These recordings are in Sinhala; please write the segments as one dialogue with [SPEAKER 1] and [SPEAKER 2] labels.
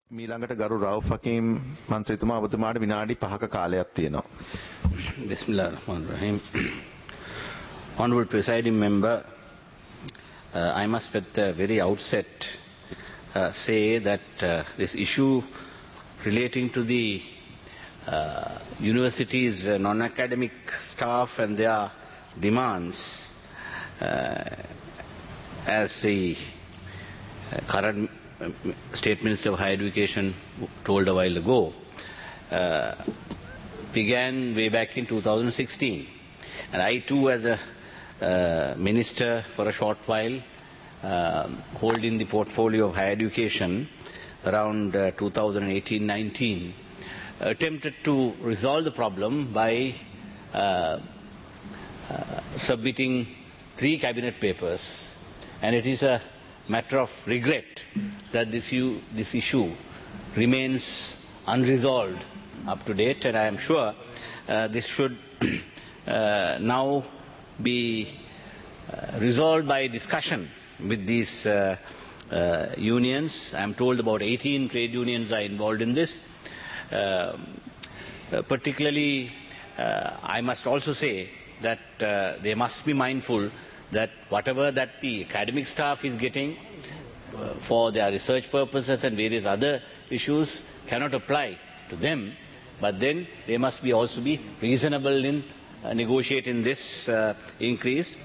[SPEAKER 1] මීළඟට ගරු රවුෆ් හකීම් මන්ත්‍රීතුමා ඔබතුමාට විනාඩි 5ක කාලයක් තියෙනවා.
[SPEAKER 2] Bismillah ar-Rahman ar-Rahim. Honorable Presiding Member, I must at the very outset say that this issue relating to the university's non-academic staff and their demands, as the current State Minister of Higher Education told a while ago, began way back in 2016. And I too, as a minister for a short while, holding the portfolio of higher education around 2018-19, attempted to resolve the problem by submitting 3 cabinet papers. And it is a matter of regret that this issue remains unresolved up to date, and I am sure this should now be resolved by discussion with these unions. I am told about 18 trade unions are involved in this. Particularly, I must also say that they must be mindful that whatever that the academic staff is getting for their research purposes and various other issues cannot apply to them, but then they must be also be reasonable in negotiating this increase.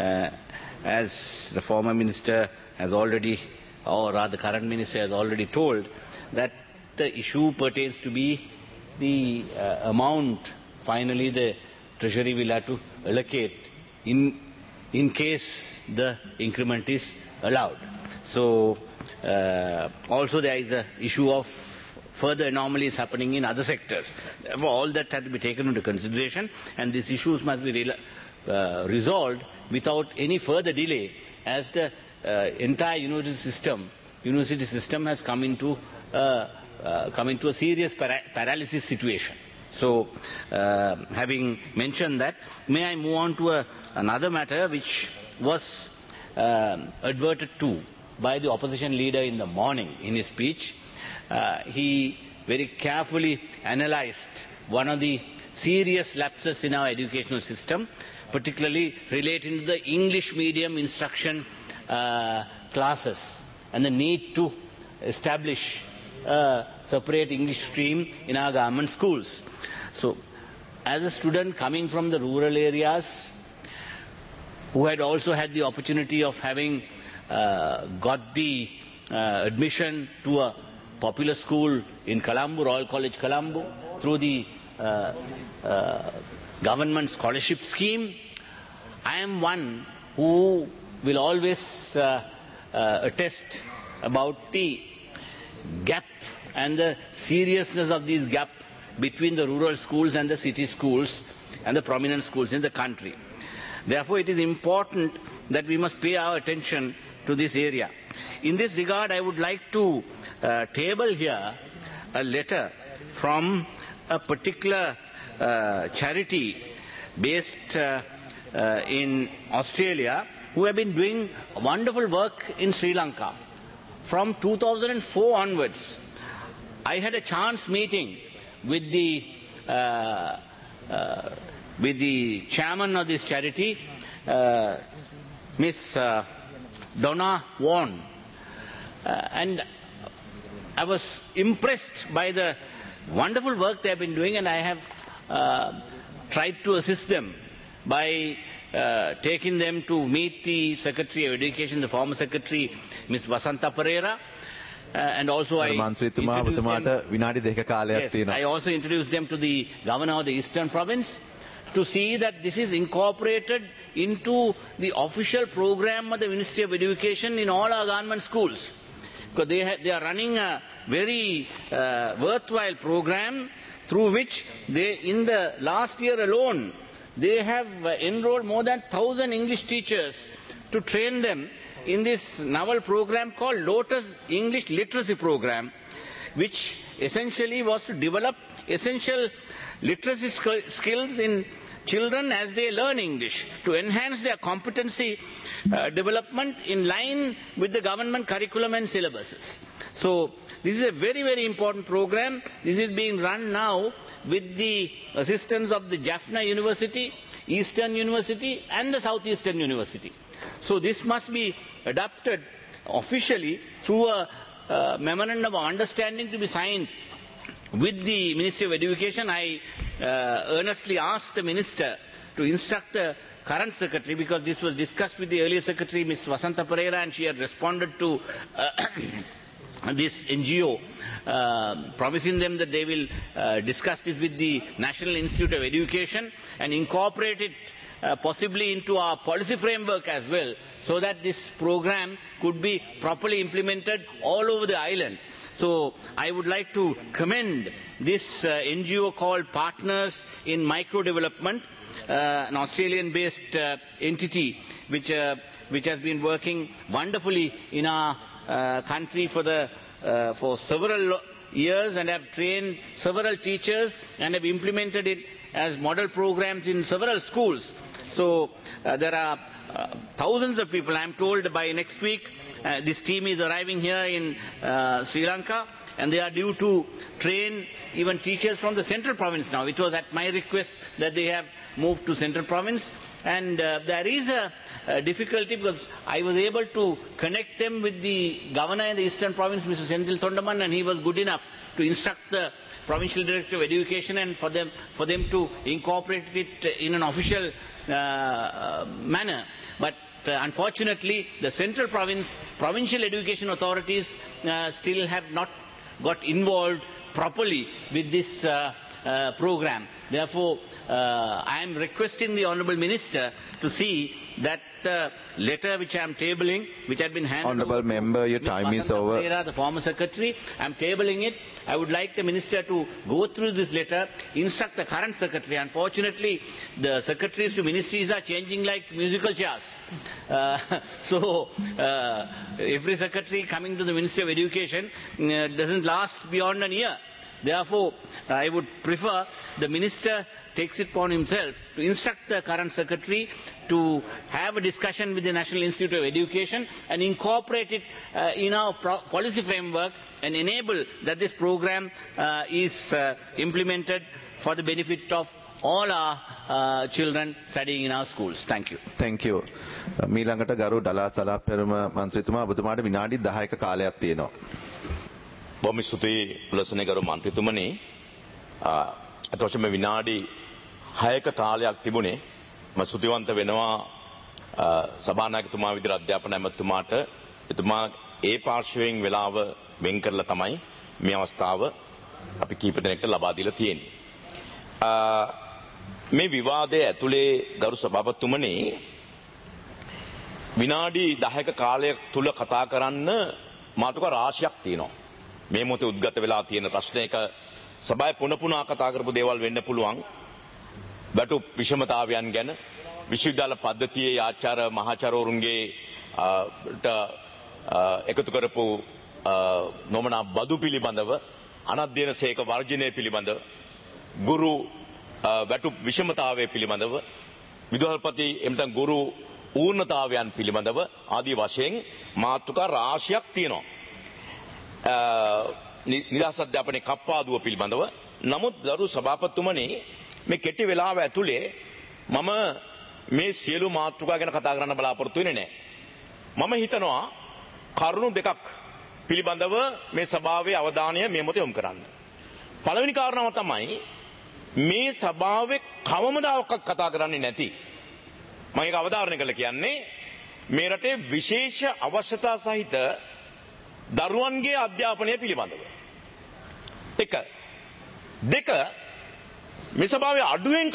[SPEAKER 2] As the former minister has already, or rather current minister has already told, that the issue pertains to be the amount finally the Treasury will have to allocate in case the increment is allowed. So also there is an issue of further anomalies happening in other sectors. Therefore, all that had to be taken into consideration, and these issues must be resolved without any further delay, as the entire university system has come into a serious paralysis situation. So, having mentioned that, may I move on to another matter which was adverted to by the opposition leader in the morning in his speech. He very carefully analyzed one of the serious lapses in our educational system, particularly relating to the English medium instruction classes and the need to establish a separate English stream in our government schools. So, as a student coming from the rural areas, who had also had the opportunity of having got the admission to a popular school in Colombo, Royal College Colombo, through the government scholarship scheme, I am one who will always attest about the gap and the seriousness of this gap between the rural schools and the city schools and the prominent schools in the country. Therefore, it is important that we must pay our attention to this area. In this regard, I would like to table here a letter from a particular charity based in Australia, who have been doing wonderful work in Sri Lanka. From 2004 onwards, I had a chance meeting with the chairman of this charity, Miss Donna Vaughan, and I was impressed by the wonderful work they have been doing, and I have tried to assist them by taking them to meet the Secretary of Education, the former Secretary, Ms. Vasantha Pereira, and also I introduced them to the Governor of the Eastern Province to see that this is incorporated into the official program of the Ministry of Education in all our government schools. Because they are running a very worthwhile program through which they, in the last year alone, they have enrolled more than 1,000 English teachers to train them in this novel program called Lotus English Literacy Program, which essentially was to develop essential literacy skills in children as they learn English, to enhance their competency development in line with the government curriculum and syllabuses. So this is a very, very important program. This is being run now with the assistance of the Jaffna University, Eastern University and the Southeastern University. So this must be adopted officially through a memorandum of understanding to be signed with the Ministry of Education. I earnestly asked the Minister to instruct the current Secretary, because this was discussed with the earlier Secretary, Ms. Vasantha Pereira, and she had responded to this NGO, promising them that they will discuss this with the National Institute of Education and incorporate it possibly into our policy framework as well, so that this program could be properly implemented all over the island. So I would like to commend this NGO called Partners in Micro Development, an Australian-based entity which has been working wonderfully in our country for several years and have trained several teachers and have implemented it as model programs in several schools. So there are thousands of people. I am told by next week this team is arriving here in Sri Lanka, and they are due to train even teachers from the Central Province now. It was at my request that they have moved to Central Province. And there is a difficulty, because I was able to connect them with the governor in the Eastern Province, Mr. Senthil Thondaman, and he was good enough to instruct the Provincial Director of Education and for them to incorporate it in an official manner. But unfortunately, the Central Province Provincial Education Authorities still have not got involved properly with this program. Therefore, I am requesting the Honourable Minister to see that the letter which I am tabling, which had been handed
[SPEAKER 1] Honourable
[SPEAKER 2] over
[SPEAKER 1] Member, your
[SPEAKER 2] Ms.
[SPEAKER 1] time is
[SPEAKER 2] Vasantha
[SPEAKER 1] over.
[SPEAKER 2] Pereira, the former Secretary, I am tabling it. I would like the Minister to go through this letter, instruct the current Secretary. Unfortunately, the Secretaries to Ministries are changing like musical chairs. So every Secretary coming to the Ministry of Education doesn't last beyond a year. Therefore, I would prefer the Minister takes it upon himself to instruct the current Secretary to have a discussion with the National Institute of Education and incorporate it in our policy framework and enable that this program is implemented for the benefit of all our children studying in our schools. Thank you.
[SPEAKER 1] Thank you. මීළඟට ගරු ඩලා සලාප්පෙරම මන්ත්‍රීතුමා ඔබතුමාට විනාඩි 10ක කාලයක් තියෙනවා.
[SPEAKER 3] බොහොම ස්තුතියි පුලසනේ ගරු මන්ත්‍රීතුමනි. අතවශ්‍යම විනාඩි 6ක කාලයක් තිබුණේ. මම ස්තුතිවන්ත වෙනවා සභානායකතුමා විදිහට අධ්‍යාපන ඇමතුමාට. එතුමා ඒ පාර්ශවයෙන් වෙලාව වෙන් කරලා තමයි මේ අවස්ථාව අපි කීප දෙනෙක්ට ලබා දීලා තියෙන්නේ. මේ විවාදයේ ඇතුලේ ගරු සභාපතිතුමනි විනාඩි 10ක කාලයක් තුල කතා කරන්න මාතෘකා රාශියක් තියෙනවා. මේ මොහොතේ උද්ගත වෙලා තියෙන ප්‍රශ්නයක සභාවේ පුනපුනා කතා කරපු දේවල් වෙන්න පුළුවන්. බටු විෂමතාවයන් ගැන විශ්වවිද්‍යාල පද්ධතියේ ආචාර්ය මහාචාර්යවරුන්ගේ එකතු කරපු නොමනා බදු පිළිබඳව අනධ්‍යයන සේක වර්ජනය පිළිබඳව ගුරු බටු විෂමතාවය පිළිබඳව විදුහල්පති එමෙතන ගුරු ඌර්ණතාවයන් පිළිබඳව ආදී වශයෙන් මාතෘකා රාශියක් තියෙනවා. නිදහස් අධ්‍යාපනයේ කප්පාදුව පිළිබඳව. නමුත් ගරු සභාපතිතුමනි මේ කෙටි වෙලාව ඇතුලේ මම මේ සියලු මාතෘකා ගැන කතා කරන්න බලාපොරොත්තු වෙන්නේ නැහැ. මම හිතනවා කරුණු දෙකක් පිළිබඳව මේ සභාවේ අවධානය මේ මොහොතේ යොමු කරන්න. පළවෙනි කාරණාව තමයි මේ සභාවේ කවමදාවත් කතා කරන්නේ නැති. මම ඒක අවධාරණය කරලා කියන්නේ මේ රටේ විශේෂ අවශ්‍යතා සහිත දරුවන්ගේ අධ්‍යාපනය පිළිබඳව. එක. දෙක, මේ සභාවේ අඩුවෙන්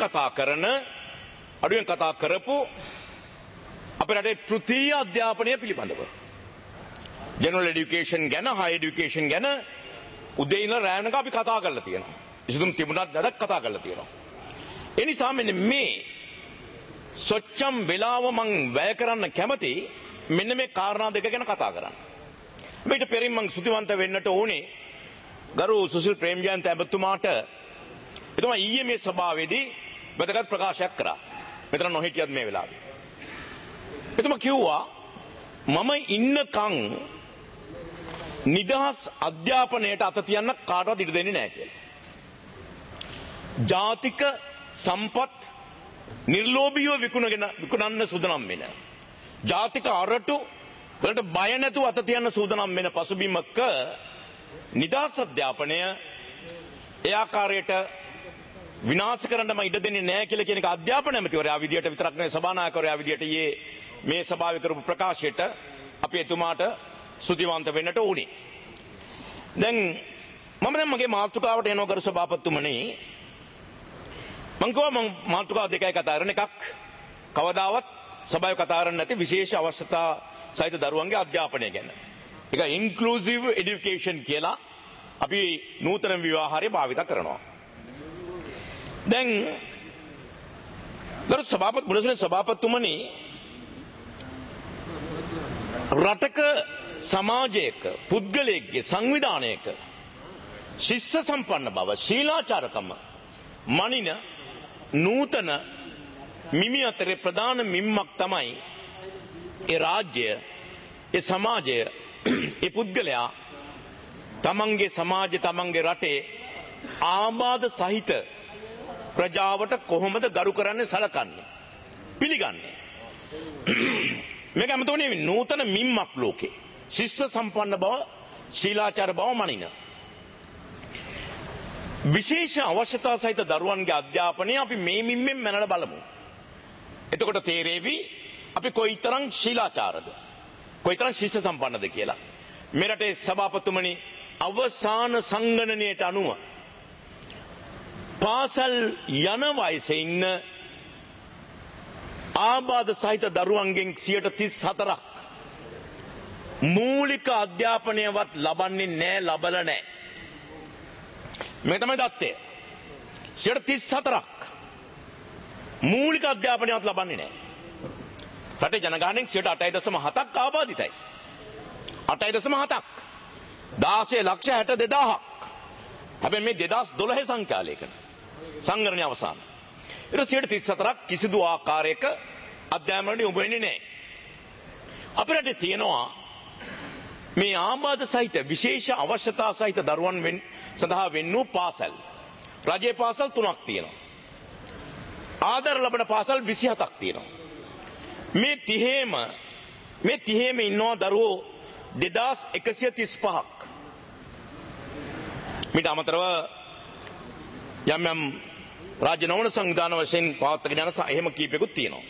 [SPEAKER 3] කතා කරපු අපේ රටේ තෘතීය අධ්‍යාපනය පිළිබඳව. ජෙනරල් එඩියුකේෂන් ගැන, හයි එඩියුකේෂන් ගැන උදේ ඉඳලා රෑ වෙනකම් අපි කතා කරලා තියෙනවා. ඉතින් තිබුණත් නැදක් කතා කරලා තියෙනවා. ඒ නිසා මෙන්න මේ සොච්චම් වෙලාව මං වැය කරන්න කැමති මෙන්න මේ කාරණා දෙක ගැන කතා කරන්න. මේකට පෙරින් මං ස්තුතිවන්ත වෙන්නට ඕනේ ගරු සුසිල් ප්‍රේමජයන්ත ඇමතුමාට. එතුමා ඊයේ මේ සභාවේදී වැදගත් ප්‍රකාශයක් කරා. මෙතන නොහිටියත් මේ වෙලාවේ. එතුමා කිව්වා මම ඉන්නකම් නිදහස් අධ්‍යාපනයට අත තියන්න කාටවත් ඉඩ දෙන්නේ නැහැ කියලා. ජාතික සම්පත් නිර්ලෝභීව විකුණන්න සූදානම් වෙන. ජාතික අරටු වලට බය නැතුව අත තියන්න සූදානම් වෙන පසුබිමක නිදහස් අධ්‍යාපනය ඒ ආකාරයට විනාශ කරන්න මම ඉඩ දෙන්නේ නැහැ කියලා කියන එක අධ්‍යාපන ඇමතිවරයා විදියට විතරක් නෙවෙයි සභානායකවරයා විදියට මේ සභාවේ කරපු ප්‍රකාශයට අපි එතුමාට ස්තුතිවන්ත වෙන්නට ඕනේ. දැන් මගේ මාතෘකාවට එනවා ගරු සභාපතිතුමනි. මම මාතෘකාව දෙකයි කතා කරන එකක් කවදාවත් සභාවේ කතා කරන්නේ නැති විශේෂ අවශ්‍යතා සහිත දරුවන්ගේ අධ්‍යාපනය ගැන. ඒක ඉන්ක්ලූසිව් එඩියුකේෂන් කියලා අපි නූතන විවාහාරය භාවිත කරනවා. දැන් ගරු සභාපතිතුමනි රටක සමාජයක පුද්ගලයෙක්ගේ සංවිධානයක ශිෂ්‍ය සම්පන්න බව ශීලාචාරකම මනින නූතන මිමි අතරේ ප්‍රධාන මිම්මක් තමයි ඒ රාජ්‍ය ඒ සමාජය ඒ පුද්ගලයා තමන්ගේ සමාජය තමන්ගේ රටේ ආබාධ සහිත ප්‍රජාවට කොහොමද ගරු කරන්නේ සලකන්නේ පිළිගන්නේ මේක අමතෝනේ නූතන මිම්මක් ලෝකේ ශිෂ්‍ය සම්පන්න බව ශීලාචාර බව මනින විශේෂ අවශ්‍යතා සහිත දරුවන්ගේ අධ්‍යාපනය අපි මේ මිම්මෙන් මැනලා බලමු. එතකොට තේරෙවි අපි කොයිතරම් ශීලාචාරද කොයිතරම් ශිෂ්‍ය සම්පන්නද කියලා. මේ රටේ සභාපතිතුමනි අවසාන සංගණනයට අනුව පාසල් යන වයසේ ඉන්න ආබාධ සහිත දරුවන්ගෙන් 34%ක් මූලික අධ්‍යාපනයවත් ලබන්නේ නැහැ ලබලා නැහැ. මේ තමයි தත්ත්වය. 34%ක් මූලික අධ්‍යාපනයවත් ලබන්නේ නැහැ. රටේ ජනගහනයෙන් 8.7ක් ආබාධිතයි. 8.7ක් 16,62,000ක්. හැබැයි මේ 2012 සංඛ්‍යාලයක සංගණනය අවසාන. ඒක 34ක් කිසිදු ආකාරයක අධ්‍යාපනයට යොමු වෙන්නේ නැහැ. අපේ රටේ තියෙනවා මේ ආබාධ සහිත විශේෂ අවශ්‍යතා සහිත දරුවන් සඳහා වෙන්නු පාසල්. රජයේ පාසල් 3ක් තියෙනවා. ආදර ලබන පාසල් 27ක් තියෙනවා. මේ 30ෙම ඉන්නවා දරුවෝ 2135ක්. මීට අමතරව යම් රාජ්‍ය නොවන සංවිධාන වශයෙන් පවත්වාගෙන යන එහෙම කීපයකුත් තියෙනවා.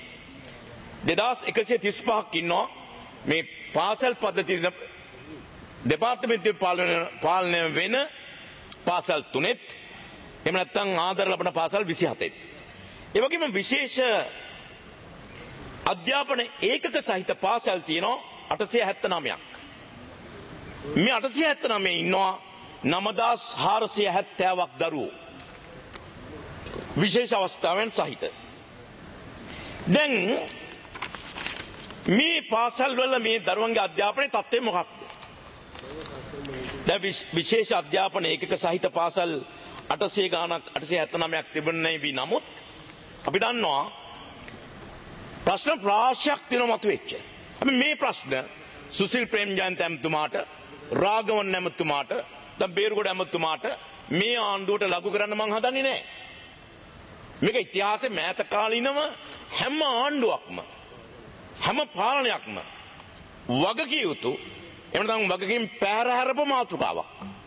[SPEAKER 3] 2135ක් ඉන්නවා මේ පාසල් පද්ධතිය දෙපාර්තමේන්තුවේ පාලනය වෙන පාසල් 3ෙත් එහෙම නැත්නම් ආදර ලබන පාසල් 27ෙත්. ඒ වගේම විශේෂ අධ්‍යාපන ඒකක සහිත පාසල් තියෙනවා 879ක්. මේ 879 ඉන්නවා 9470ක් දරුවෝ. විශේෂ අවස්ථාවෙන් සහිත. දැන් මේ පාසල් වල මේ දරුවන්ගේ අධ්‍යාපනයේ තත්ත්වය මොකක්ද? දැන් විශේෂ අධ්‍යාපන ඒකක සහිත පාසල් 800 ගාණක් 879ක් තිබුණේ වී නමුත් අපි දන්නවා ප්‍රශ්න රාශියක් තියෙනවා මතුවෙච්ච. අපි මේ ප්‍රශ්න සුසිල් ප්‍රේමජයන්ත ඇමතුමාට රාගවන් ඇමතුමාට දැන් බේරුගොඩ ඇමතුමාට මේ ආණ්ඩුවට ලඝු කරන්න මං හදන්නේ නැහැ. මේක ඉතිහාසයේ මෑත කාලිනව හැම ආණ්ඩුවක්ම හැම පාලනයක්ම වගකිය යුතු එහෙම නැත්නම් වගකීම් පැහැරහැරපු මාතෘකාවක්.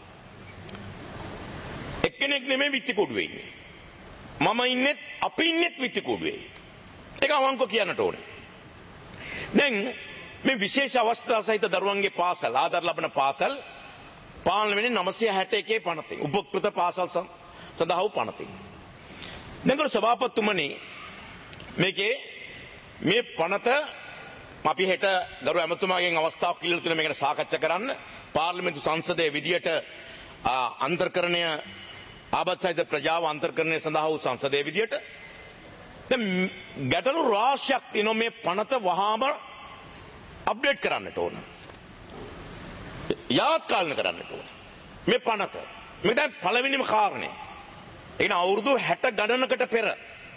[SPEAKER 3] එක්කෙනෙක් නෙමෙයි විත්තිකුඩුවේ ඉන්නේ. මම ඉන්නෙත් අපි ඉන්නෙත් විත්තිකුඩුවේ. ඒක අවංකව කියන්නට ඕනේ. දැන් මේ විශේෂ අවස්ථා සහිත දරුවන්ගේ පාසල් ආදර ලබන පාසල් පාලනය වෙන්නේ 961 පනතින්. උපකෘත පාසල් සඳහා වූ පනතින්. දැන් ගරු සභාපතිතුමනි මේකේ මේ පනත අපි හෙට ගරු ඇමතුමාගෙන් අවස්ථාවක් ඉල්ලලා තියෙනවා මේකට සාකච්ඡා කරන්න පාර්ලිමේන්තු සංසදයේ විදියට අන්තර්කරණය ආබාධ සහිත ප්‍රජාව අන්තර්කරණය සඳහා වූ සංසදයේ විදියට දැන් ගැටලු රාශියක් තියෙනවා මේ පනත වහාම අප්ඩේට් කරන්නට ඕන. යාත් කාලන කරන්නට ඕන. මේ පනත මේ දැන් පළවෙනිම කාරණේ. ඒ කියන්නේ අවුරුදු 60 ගණනකට පෙර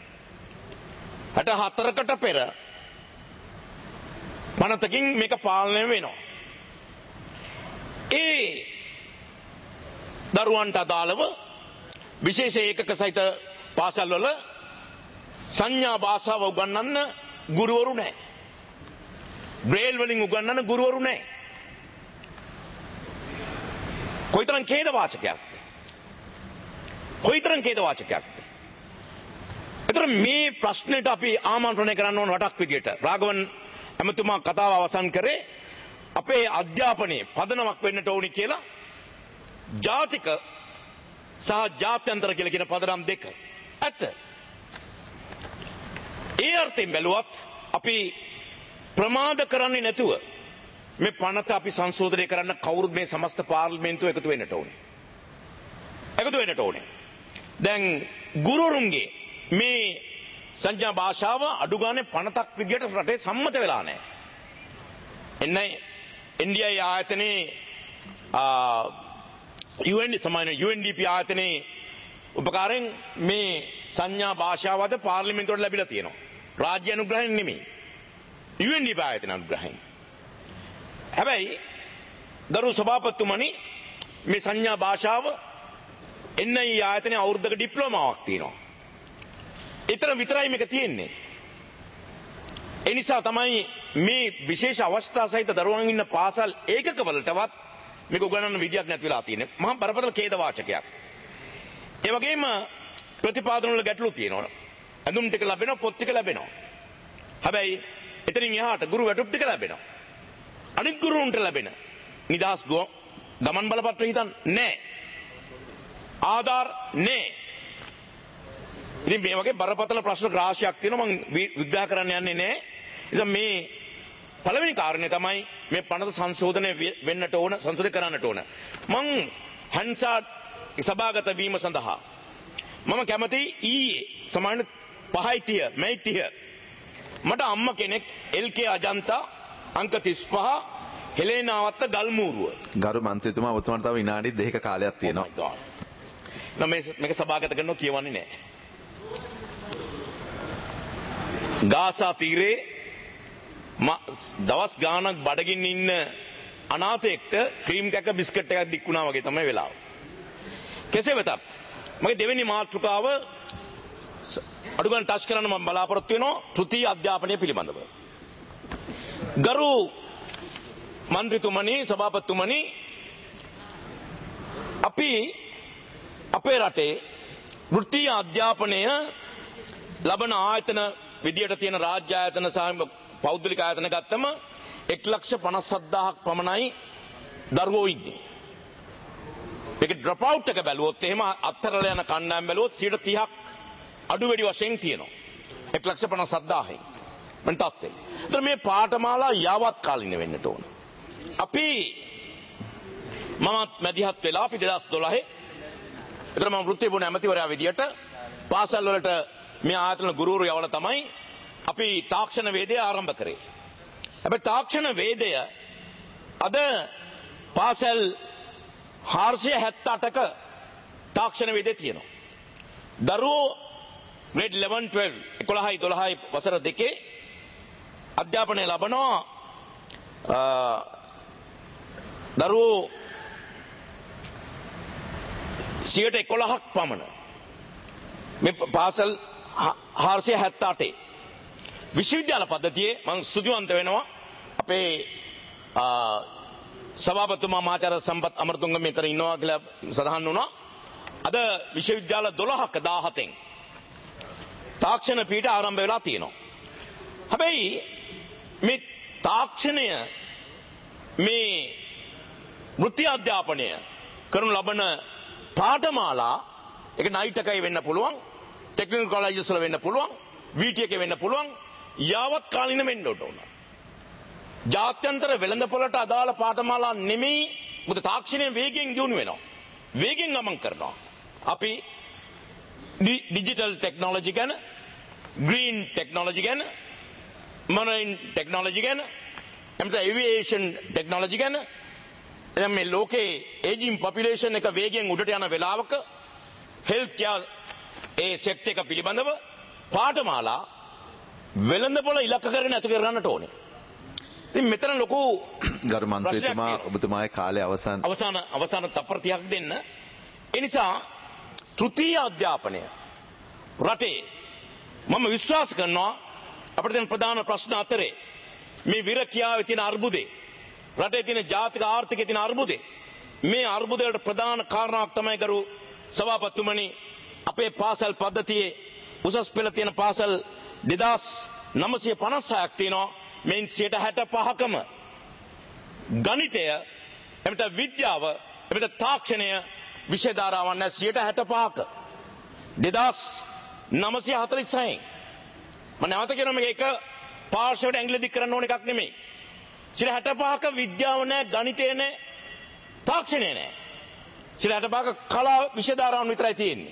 [SPEAKER 3] 64කට පෙර පනතකින් මේක පාලනය වෙනවා. ඒ දරුවන්ට අදාළව විශේෂ ඒකක සහිත පාසල්වල සංඥා භාෂාව උගන්වන්න ගුරුවරු නැහැ. බ්‍රේල් වලින් උගන්වන්න ගුරුවරු නැහැ. කොයිතරම් ඛේද වාචකයක්ද? කොයිතරම් ඛේද වාචකයක්ද? ඒතර මේ ප්‍රශ්නෙට අපි ආමන්ත්‍රණය කරන්න ඕන වටක් විදියට රාගවන් ඇමතුමා කතාව අවසන් කරේ අපේ අධ්‍යාපනයේ පදනමක් වෙන්නට ඕනි කියලා ජාතික සහ ජාත්‍යන්තර කියලා කියන පදනම් දෙක. ඇත්ත. ඒ අර්ථයෙන් බැලුවත් අපි ප්‍රමාද කරන්නේ නැතුව මේ පනත අපි සංශෝධනය කරන්න කවුරුත් මේ සමස්ත පාර්ලිමේන්තුව එකතු වෙන්නට ඕනේ. එකතු වෙන්නට ඕනේ. දැන් ගුරුවරුන්ගේ මේ සංඥා භාෂාව අඩු ගානේ පනතක් විදියට රටේ සම්මත වෙලා නැහැ. එන්නයි ඉන්දියාවේ ආයතනයේ UNDP ආයතනයේ උපකාරයෙන් මේ සංඥා භාෂාවද පාර්ලිමේන්තුවට ලැබිලා තියෙනවා. රාජ්‍ය අනුග්‍රහයෙන් නෙමෙයි. UNDP ආයතන අනුග්‍රහයෙන්. හැබැයි ගරු සභාපතිතුමනි මේ සංඥා භාෂාව එන්නයි ආයතනයේ අවුරුද්දක ඩිප්ලෝමාවක් තියෙනවා. ඒතර විතරයි මේක තියෙන්නේ. ඒ නිසා තමයි මේ විශේෂ අවස්ථා සහිත දරුවන් ඉන්න පාසල් ඒකකවලටවත් මේක උගන්වන්න විදියක් නැති වෙලා තියෙන්නේ. මහා බරපතල ඛේද වාචකයක්. ඒ වගේම ප්‍රතිපාදන වල ගැටලු තියෙනවා. ඇඳුම් ටික ලැබෙනවා, පොත් ටික ලැබෙනවා. හැබැයි එතනින් එහාට ගුරු වැටුප් ටික ලැබෙනවා. අනිත් ගුරුන්ට ලැබෙන නිදාස් ගමන් බලපත්‍ර හිතන් නැහැ. ආධාර නැහැ. ඉතින් මේ වගේ බරපතල ප්‍රශ්න රාශියක් තියෙනවා මම විග්‍රහ කරන්න යන්නේ නැහැ. ඉතින් මේ පළවෙනි කාරණේ තමයි මේ පනත සංශෝධනය වෙන්නට ඕන, සංශෝධනය කරන්නට ඕන. මං හන්සාඩ් සභාගත වීම සඳහා මම කැමති ඊයේ සමාන 5:30 මැයි 30 මට අම්ම කෙනෙක් LK අජන්තා අංක 35 හෙලේනාවත්ත ගල්මූරුව.
[SPEAKER 1] ගරු මන්ත්‍රීතුමා ඔබතුමාට තව විනාඩි 2ක කාලයක් තියෙනවා.
[SPEAKER 3] මේක සභාගත කරනවා කියවන්නේ නැහැ. ගාසා තීරේ දවස් ගානක් බඩගින්න ඉන්න අනාථයෙක්ට ක්‍රීම් කැක බිස්කට් එකක් දික් වුණා වගේ තමයි වෙලාව. කෙසේ වෙතත් මගේ දෙවෙනි මාතෘකාව අඩු ගන්න ටච් කරන්න මම බලාපොරොත්තු වෙනවා තෘතීය අධ්‍යාපනය පිළිබඳව. ගරු මන්ත්‍රීතුමනි, සභාපතිතුමනි, අපි අපේ රටේ වෘත්තීය අධ්‍යාපනය ලබන ආයතන විදියට තියෙන රාජ්‍ය ආයතන සහ පෞද්ගලික ආයතන ගත්තම 1,57,000ක් පමණයි දරුවෝ ඉන්නේ. මේක ඩ්‍රොප් අවුට් එක බැලුවොත් එහෙම අත්තරලා යන කණ්ඩායම් බැලුවොත් 30ක් අඩු වැඩි වශයෙන් තියෙනවා. 1,57,000යි. මම තාත්තේ. ඒතර මේ පාඨමාලා යාවත් කාලින වෙන්නට ඕන. අපි මමත් මැදිහත් වෙලා අපි 2012 ඒතර මම වෘත්තීය ගුණ ඇමතිවරයා විදියට පාසල් වලට මේ ආයතන ගුරුවරු යවලා තමයි අපි තාක්ෂණ වේදය ආරම්භ කරේ. හැබැයි තාක්ෂණ වේදය අද පාසල් 478ක තාක්ෂණ වේදේ තියෙනවා. දරුවෝ grade 11 12 11 වසර දෙකේ අධ්‍යාපනය ලබනවා. දරුවෝ 11%ක් පමණ. මේ පාසල් 478 විශ්වවිද්‍යාල පද්ධතියේ මම ස්තුතිවන්ත වෙනවා අපේ සභාපතිතුමා මහාචාර්ය සම්පත් අමරතුංග මෙතන ඉන්නවා කියලා සඳහන් වුණා. අද විශ්වවිද්‍යාල 12ක 17න් තාක්ෂණ පීඨ ආරම්භ වෙලා තියෙනවා. හැබැයි මේ තාක්ෂණය මේ වෘත්තීය අධ්‍යාපනය කරනු ලබන පාඨමාලා ඒක නයිට් එකයි වෙන්න පුළුවන්, ටෙක්නිකල් කොලෙජස් වල වෙන්න පුළුවන්, VT එකේ වෙන්න පුළුවන්, යාවත් කාලින වෙන්න ඕන. ජාත්‍යන්තර වෙළඳපොළට අදාළ පාඨමාලා නෙමෙයි. මොකද තාක්ෂණය වේගෙන් දියුණු වෙනවා. වේගෙන් ගමන් කරනවා. අපි ඩිජිටල් ටෙක්නොලොජි ගැන, ග්‍රීන් ටෙක්නොලොජි ගැන, මරීන් ටෙක්නොලොජි ගැන, එතන ඒවියේෂන් ටෙක්නොලොජි ගැන දැන් මේ ලෝකේ ඒජින් පොපියුලේෂන් එක වේගෙන් උඩට යන වෙලාවක හෙල්ත් කෙයාර් ඒ සෙක්ටර් එක පිළිබඳව පාඨමාලා වෙළඳපොළ ඉලක්ක කරගෙන ඇති කරගන්නට ඕනේ. ඉතින් මෙතන ලොකු
[SPEAKER 1] ගරු මන්ත්‍රීතුමා ඔබතුමාගේ කාලය අවසන්.
[SPEAKER 3] අවසාන තප්පර 30ක් දෙන්න. ඒ නිසා තෘතීය අධ්‍යාපනය රටේ මම විශ්වාස කරනවා අපිට දැන් ප්‍රධාන ප්‍රශ්න අතරේ මේ විරකියාවේ තියෙන අර්බුදේ රටේ තියෙන ජාතික ආර්ථිකයේ තියෙන අර්බුදේ මේ අර්බුදයට ප්‍රධාන කාරණාවක් තමයි ගරු සභාපතිතුමනි අපේ පාසල් පද්ධතියේ උසස් පෙළ තියෙන පාසල් 2956ක් තියෙනවා මේන් 65%කම ගණිතය එමෙත විද්‍යාව එමෙත තාක්ෂණය විෂය ධාරාවන් 65%ක 2946 මම නැවත කියනවා මේක එක පාර්ශවයට ඇඟිලි දික් කරන්න ඕන එකක් නෙමෙයි 65%ක විද්‍යාව නැහැ ගණිතය නැහැ තාක්ෂණය නැහැ 65%ක කලා විෂය ධාරාවන් විතරයි තියෙන්නේ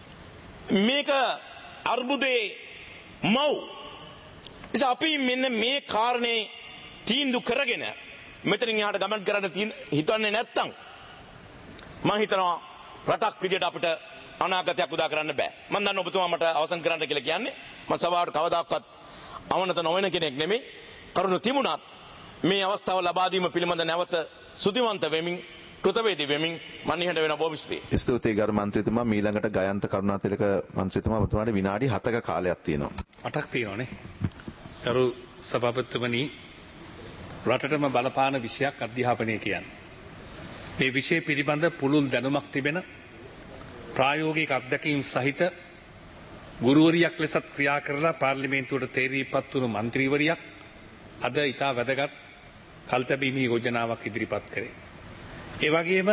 [SPEAKER 3] මේක අර්බුදේ මව් ඉතින් අපි මෙන්න මේ කාරණේ තීන්දුව කරගෙන මෙතනින් එහාට ගමන් කරන්න හිතන්නේ නැත්තම් මම හිතනවා රටක් විදියට අපිට අනාගතයක් උදා කරන්න බෑ මම දන්නවා ඔබතුමා මට අවසන් කරන්න කියලා කියන්නේ මම සභාවට කවදාකවත් අවනත නොවන කෙනෙක් නෙමෙයි කරුණු තිබුණත් මේ අවස්ථාව ලබා දීම පිළිබඳ නැවත සුදිවන්ත වෙමින් කෘතවේදී වෙමින් මම නිහඬ වෙන බොහොම ස්තුතියි.
[SPEAKER 1] ස්තුතියි ගරු මන්ත්‍රීතුමා මීළඟට ගයන්ත කරුණාතිලක මන්ත්‍රීතුමා ඔබතුමාට විනාඩි 7ක කාලයක් තියෙනවා.
[SPEAKER 4] 8ක් තියෙනවානේ. ගරු සභාපතිතුමනි රටටම බලපාන විෂයක් අධ්‍යාපනය කියන්නේ. මේ විෂය පිළිබඳ පුළුල් දැනුමක් තිබෙන ප්‍රායෝගික අත්දැකීම් සහිත ගුරුවරියක් ලෙසත් ක්‍රියා කරලා පාර්ලිමේන්තුවට තේරීපත් වුණු මන්ත්‍රීවරියක් අද ඉතා වැදගත් කල්තැබීමේ යෝජනාවක් ඉදිරිපත් කරේ. ඒ වගේම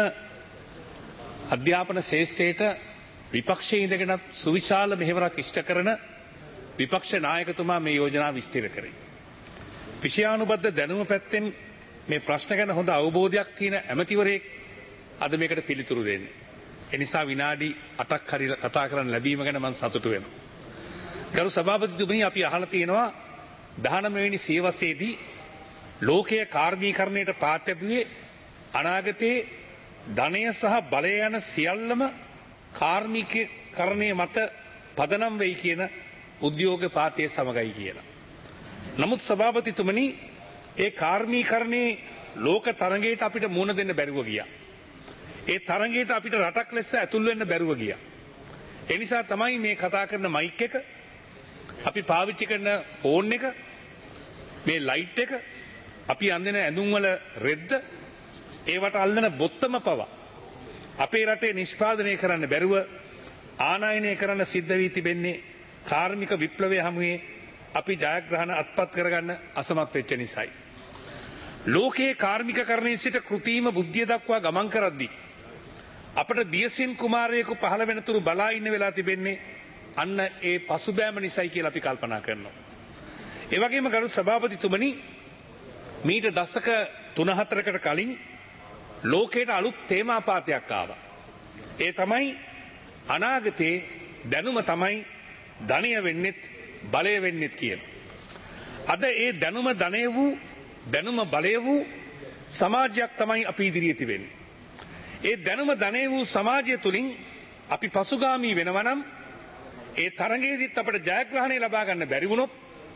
[SPEAKER 4] අධ්‍යාපන ශේෂ්ත්‍රයට විපක්ෂයේ ඉඳගෙන සුවිශාල මෙහෙවරක් ඉෂ්ට කරන විපක්ෂ නායකතුමා මේ යෝජනාව විස්තර කරේ. විෂයානුබද්ධ දැනුම පැත්තෙන් මේ ප්‍රශ්න ගැන හොඳ අවබෝධයක් තියෙන ඇමතිවරයෙක් අද මේකට පිළිතුරු දෙන්නේ. ඒ නිසා විනාඩි 8ක් හරි කතා කරන්න ලැබීම ගැන මම සතුටු වෙනවා. ගරු සභාපතිතුමනි අපි අහලා තියෙනවා 19 වෙනි සියවසේදී ලෝකීය කාර්මීකරණයට පාත් ලැබුවේ අනාගතයේ ධනය සහ බලය යන සියල්ලම කාර්මිකකරණය මත පදනම් වෙයි කියන උද්‍යෝග පාතයේ සමගයි කියලා. නමුත් සභාපතිතුමනි ඒ කාර්මීකරණයේ ලෝක තරඟයට අපිට මුහුණ දෙන්න බැරුව ගියා. ඒ තරඟයට අපිට රටක් ලෙස ඇතුල් වෙන්න බැරුව ගියා. ඒ නිසා තමයි මේ කතා කරන මයික් එක අපි පාවිච්චි කරන ෆෝන් එක මේ ලයිට් එක අපි අඳින ඇඳුම් වල රෙද්ද ඒවට අල්ලන බොත්තම පවා අපේ රටේ නිෂ්පාදනය කරන්න බැරුව ආනයනය කරන්න සිද්ධ වී තිබෙන්නේ කාර්මික විප්ලවය හමුවේ අපි ජයග්‍රහණ අත්පත් කරගන්න අසමත් වෙච්ච නිසායි. ලෝකයේ කාර්මිකකරණයේ සිට කෘත්‍රිම බුද්ධිය දක්වා ගමන් කරද්දී අපට දියසින් කුමාරයෙකු පහළ වෙනතුරු බලා ඉන්න වෙලා තිබෙන්නේ අන්න ඒ පසුබෑම නිසායි කියලා අපි කල්පනා කරනවා. ඒ වගේම ගරු සභාපතිතුමනි මීට දශක 3-4කට කලින් ලෝකයට අලුත් තේමාපාතයක් ආවා. ඒ තමයි අනාගතේ දැනුම තමයි ධනය වෙන්නෙත් බලය වෙන්නෙත් කියන. අද ඒ දැනුම ධනය වූ දැනුම බලය වූ සමාජයක් තමයි අපි ඉදිරියේ තිබෙන්නේ. ඒ දැනුම ධනය වූ සමාජය තුලින් අපි පසුගාමී වෙනවා නම් ඒ තරඟයේදීත් අපට ජයග්‍රහණය ලබා ගන්න බැරි වුණොත්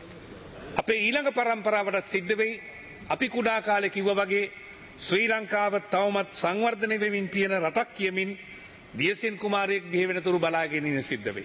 [SPEAKER 4] අපේ ඊළඟ පරම්පරාවට සිද්ධ වෙයි අපි කුඩා කාලේ කිව්වා වගේ ශ්‍රී ලංකාව තවමත් සංවර්ධනය වෙමින් තියෙන රටක් කියමින් දියසෙන් කුමාරයෙක් බිහි වෙනතුරු බලාගෙන ඉන්න සිද්ධ වෙයි.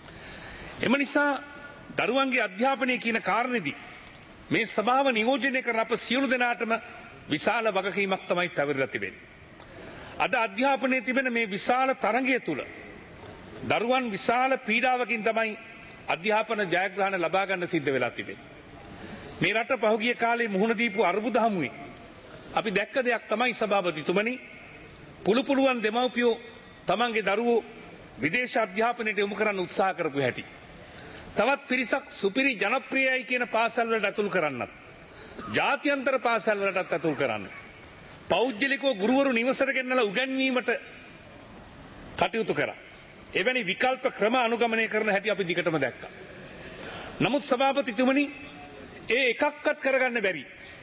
[SPEAKER 4] එම නිසා දරුවන්ගේ අධ්‍යාපනය කියන කාරණේදී මේ සභාව නියෝජනය කරන අප සියලු දෙනාටම විශාල වගකීමක් තමයි පැවරලා තිබෙන්නේ. අද අධ්‍යාපනයේ තිබෙන මේ විශාල තරඟය තුල දරුවන් විශාල පීඩාවකින් තමයි අධ්‍යාපන ජයග්‍රහණ ලබා ගන්න සිද්ධ වෙලා තිබෙන්නේ. මේ රට පහුගිය කාලේ මුහුණ දීපු අර්බුද හමුවේ අපි දැක්ක දෙයක් තමයි සභාපතිතුමනි පුළුවන් දෙමව්පියෝ තමන්ගේ දරුවෝ විදේශ අධ්‍යාපනයට යොමු කරන්න උත්සාහ කරපු හැටි. තවත් පිරිසක් සුපිරි ජනප්‍රියයි කියන පාසල් වලට ඇතුල් කරන්නත් ජාත්‍යන්තර පාසල් වලටත් ඇතුල් කරන්න. පෞද්ගලිකව ගුරුවරු නිවසට ගෙන්නලා උගන්වීමට කටයුතු කරා. එවැනි විකල්ප ක්‍රම අනුගමනය කරන හැටි අපි දිගටම දැක්කා. නමුත් සභාපතිතුමනි ඒ එකක්වත් කරගන්න බැරි.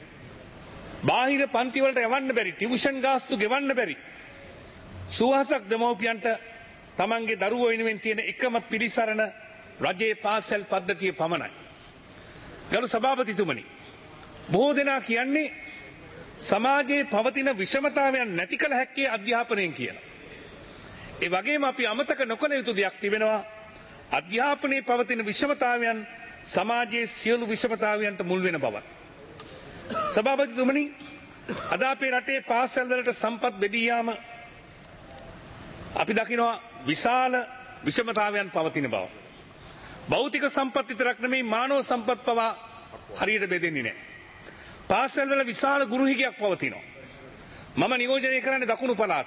[SPEAKER 4] බාහිර පන්ති වලට යවන්න බැරි, ටියුෂන් ගාස්තු ගෙවන්න බැරි. සුවහසක් දෙමව්පියන්ට තමන්ගේ දරුවෝ වෙනුවෙන් තියෙන එකම පිළිසරණ රජයේ පාසල් පද්ධතිය පමණයි. ගරු සභාපතිතුමනි බොහෝ දෙනා කියන්නේ සමාජයේ පවතින විෂමතාවයන් නැති කළ හැක්කේ අධ්‍යාපනයෙන් කියලා. ඒ වගේම අපි අමතක නොකළ යුතු දෙයක් තිබෙනවා. අධ්‍යාපනයේ පවතින විෂමතාවයන් සමාජයේ සියලු විෂමතාවයන්ට මුල් වෙන බව. සභාපතිතුමනි, අද අපේ රටේ පාසල් වලට සම්පත් බෙදී යාම අපි දකිනවා විශාල විෂමතාවයන් පවතින බව. භෞතික සම්පත් විතරක් නෙමෙයි මානව සම්පත් පවා හරියට බෙදෙන්නේ නැහැ. පාසල් වල විශාල ගුරු හිගයක් පවතිනවා. මම නියෝජනය කරන්නේ දකුණු පළාත.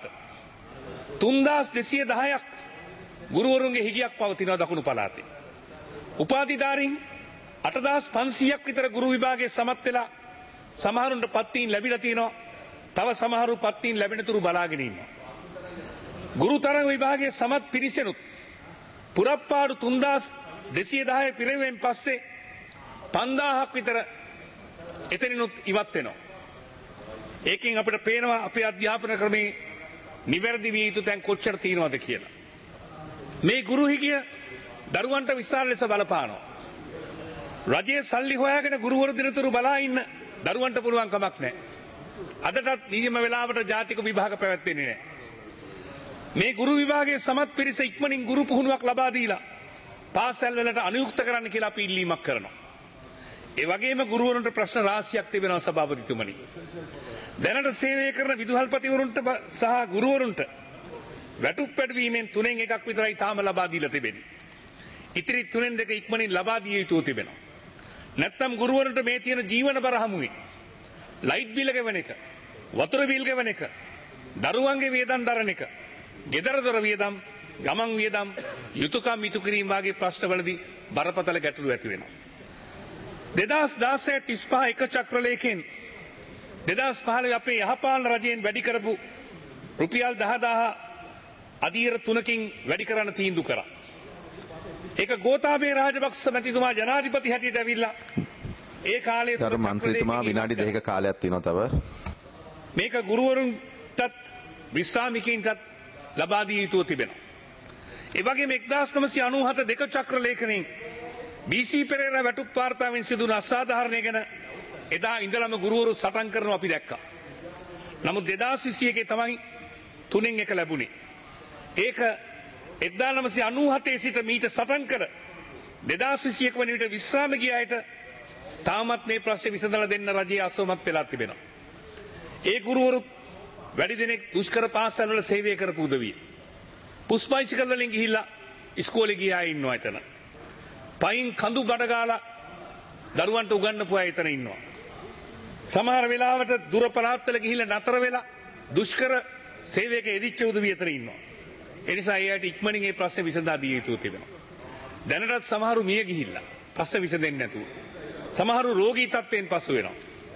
[SPEAKER 4] 3210ක් ගුරුවරුන්ගේ හිගයක් පවතිනවා දකුණු පළාතේ. උපාධිධාරීන් 8500ක් විතර ගුරු විභාගයේ සමත් වෙලා සමහරුන්ට පත්වීම් ලැබිලා තියෙනවා. තව සමහරු පත්වීම් ලැබෙන තුරු බලාගෙන ඉන්නවා. ගුරුතරංග විභාගයේ සමත් පිරිසෙනුත් පුරප්පාඩු 3210 පිරිවෙන් පස්සේ 5000ක් විතර එතනිනුත් ඉවත් වෙනවා. ඒකෙන් අපිට පේනවා අපේ අධ්‍යාපන ක්‍රමේ නිවැරදි විය යුතු තැන් කොච්චර තියෙනවද කියලා. මේ ගුරු හිගිය දරුවන්ට විශාල ලෙස බලපානවා. රජයේ සල්ලි හොයාගෙන ගුරුවරු දිනතුරු බලා ඉන්න දරුවන්ට පුළුවන් කමක් නැහැ. අදටත් නියම වෙලාවට ජාතික විභාග පැවැත්වෙන්නේ නැහැ. මේ ගුරු විභාගයේ සමත් පිරිස ඉක්මනින් ගුරු පුහුණුවක් ලබා දීලා පාසල් වලට අනුයුක්ත කරන්න කියලා අපි ඉල්ලීමක් කරනවා. ඒ වගේම ගුරුවරුන්ට ප්‍රශ්න රාශියක් තිබෙනවා සභාපතිතුමනි. දැනට සේවය කරන විදුහල්පතිවරුන්ට සහ ගුරුවරුන්ට වැටුප් පැඩවීමෙන් 3න් 1ක් විතරයි තාම ලබා දීලා තිබෙන්නේ. ඉතිරි 3න් 2 ඉක්මනින් ලබා දිය යුතු තිබෙනවා. නැත්තම් ගුරුවරුන්ට මේ තියෙන ජීවන බර හමුවේ ලයිට් බිල් ගෙවන එක, වතුර බිල් ගෙවන එක, දරුවන්ගේ වියදම් දරන එක, ගෙදර දොර වියදම්, ගමන් වියදම්, යුතුයකම් ඉටු කිරීම වගේ ප්‍රශ්නවලදී බරපතල ගැටලු ඇති වෙනවා. 2016 35 එක චක්‍රලේඛයෙන් 2015 අපේ යහපාලන රජයෙන් වැඩි කරපු රුපියල් 10000 අධීර 3කින් වැඩි කරන්න තීන්දුව කරා. ඒක ගෝඨාභය රාජපක්ෂ මැතිතුමා ජනාධිපති හැටියට ඇවිල්ලා ඒ කාලේ
[SPEAKER 1] ගරු මන්ත්‍රීතුමා විනාඩි 2ක කාලයක් තියෙනවා තව.
[SPEAKER 4] මේක ගුරුවරුන්ටත් විශ්‍රාමිකයින්ටත් ලබා දී යුතුව තිබෙනවා. ඒ වගේම 1997 දෙක චක්‍ර ලේඛනයෙන් BC පෙරේරා වැටුප් වාර්තාවෙන් සිදුවන අසාධාරණය ගැන එදා ඉඳලම ගුරුවරු සටන් කරනවා අපි දැක්කා. නමුත් 2021 තමයි 3න් 1 ලැබුණේ. ඒක 1997 සිට මීට සටන් කර 2021 වන විට විශ්‍රාම ගිය අයට තාමත් මේ ප්‍රශ්නේ විසඳලා දෙන්න රජයේ අසමත් වෙලා තිබෙනවා. ඒ ගුරුවරු වැඩි දෙනෙක් දුෂ්කර පාසල් වල සේවය කරපු උදවිය. පුස්බයිසිකල් වලින් ගිහිල්ලා ඉස්කෝලේ ගියා ඉන්නවා එතන. පයින් කඳු බඩ ගාලා දරුවන්ට උගන්වපු අය එතන ඉන්නවා. සමහර වෙලාවට දුර පළාත්වල ගිහිල්ලා නතර වෙලා දුෂ්කර සේවයක යෙදිච්ච උදවිය එතන ඉන්නවා. ඒ නිසා ඒ අයට ඉක්මනින් මේ ප්‍රශ්නේ විසඳා දිය යුතු තිබෙනවා. දැනටත් සමහරු මිය ගිහිල්ලා ප්‍රශ්න විසඳෙන්නේ නැතුව. සමහරු රෝගී තත්ත්වයෙන් පසු වෙනවා.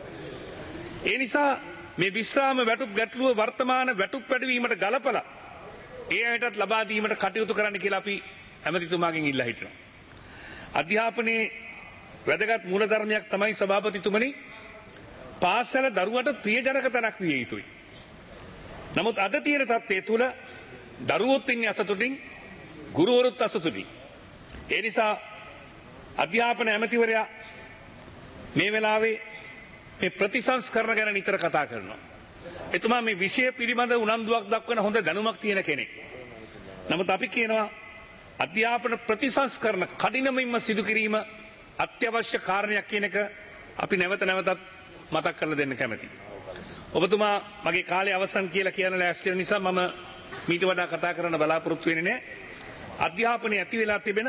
[SPEAKER 4] ඒ නිසා මේ විශ්‍රාම වැටුප් ගැටලුව වර්තමාන වැටුප් වැඩිවීමට ගලපලා ඒ අයටත් ලබා දීමට කටයුතු කරන්න කියලා අපි ඇමතිතුමාගෙන් ඉල්ලා හිටිනවා. අධ්‍යාපනයේ වැදගත් මූලධර්මයක් තමයි සභාපතිතුමනි පාසල දරුවට ප්‍රියජනක තැනක් විය යුතුයි. නමුත් අද තියෙන තත්ත්වයේ තුල දරුවොත් ඉන්නේ අසතුටින්, ගුරුවරුත් අසතුටින්. ඒ නිසා අධ්‍යාපන ඇමතිවරයා මේ වෙලාවේ මේ ප්‍රතිසංස්කරණ ගැන නිතර කතා කරනවා. එතුමා මේ විෂය පිළිබඳ උනන්දුවක් දක්වන හොඳ දැනුමක් තියෙන කෙනෙක්. නමුත් අපි කියනවා අධ්‍යාපන ප්‍රතිසංස්කරණ කඩිනමින්ම සිදු කිරීම අත්‍යවශ්‍ය කාරණයක් කියන එක අපි නැවත නැවතත් මතක් කරලා දෙන්න කැමතියි. ඔබතුමා මගේ කාලය අවසන් කියලා කියන ලෑස්ති නිසා මම මීට වඩා කතා කරන්න බලාපොරොත්තු වෙන්නේ නැහැ. අධ්‍යාපනයේ ඇති වෙලා තිබෙන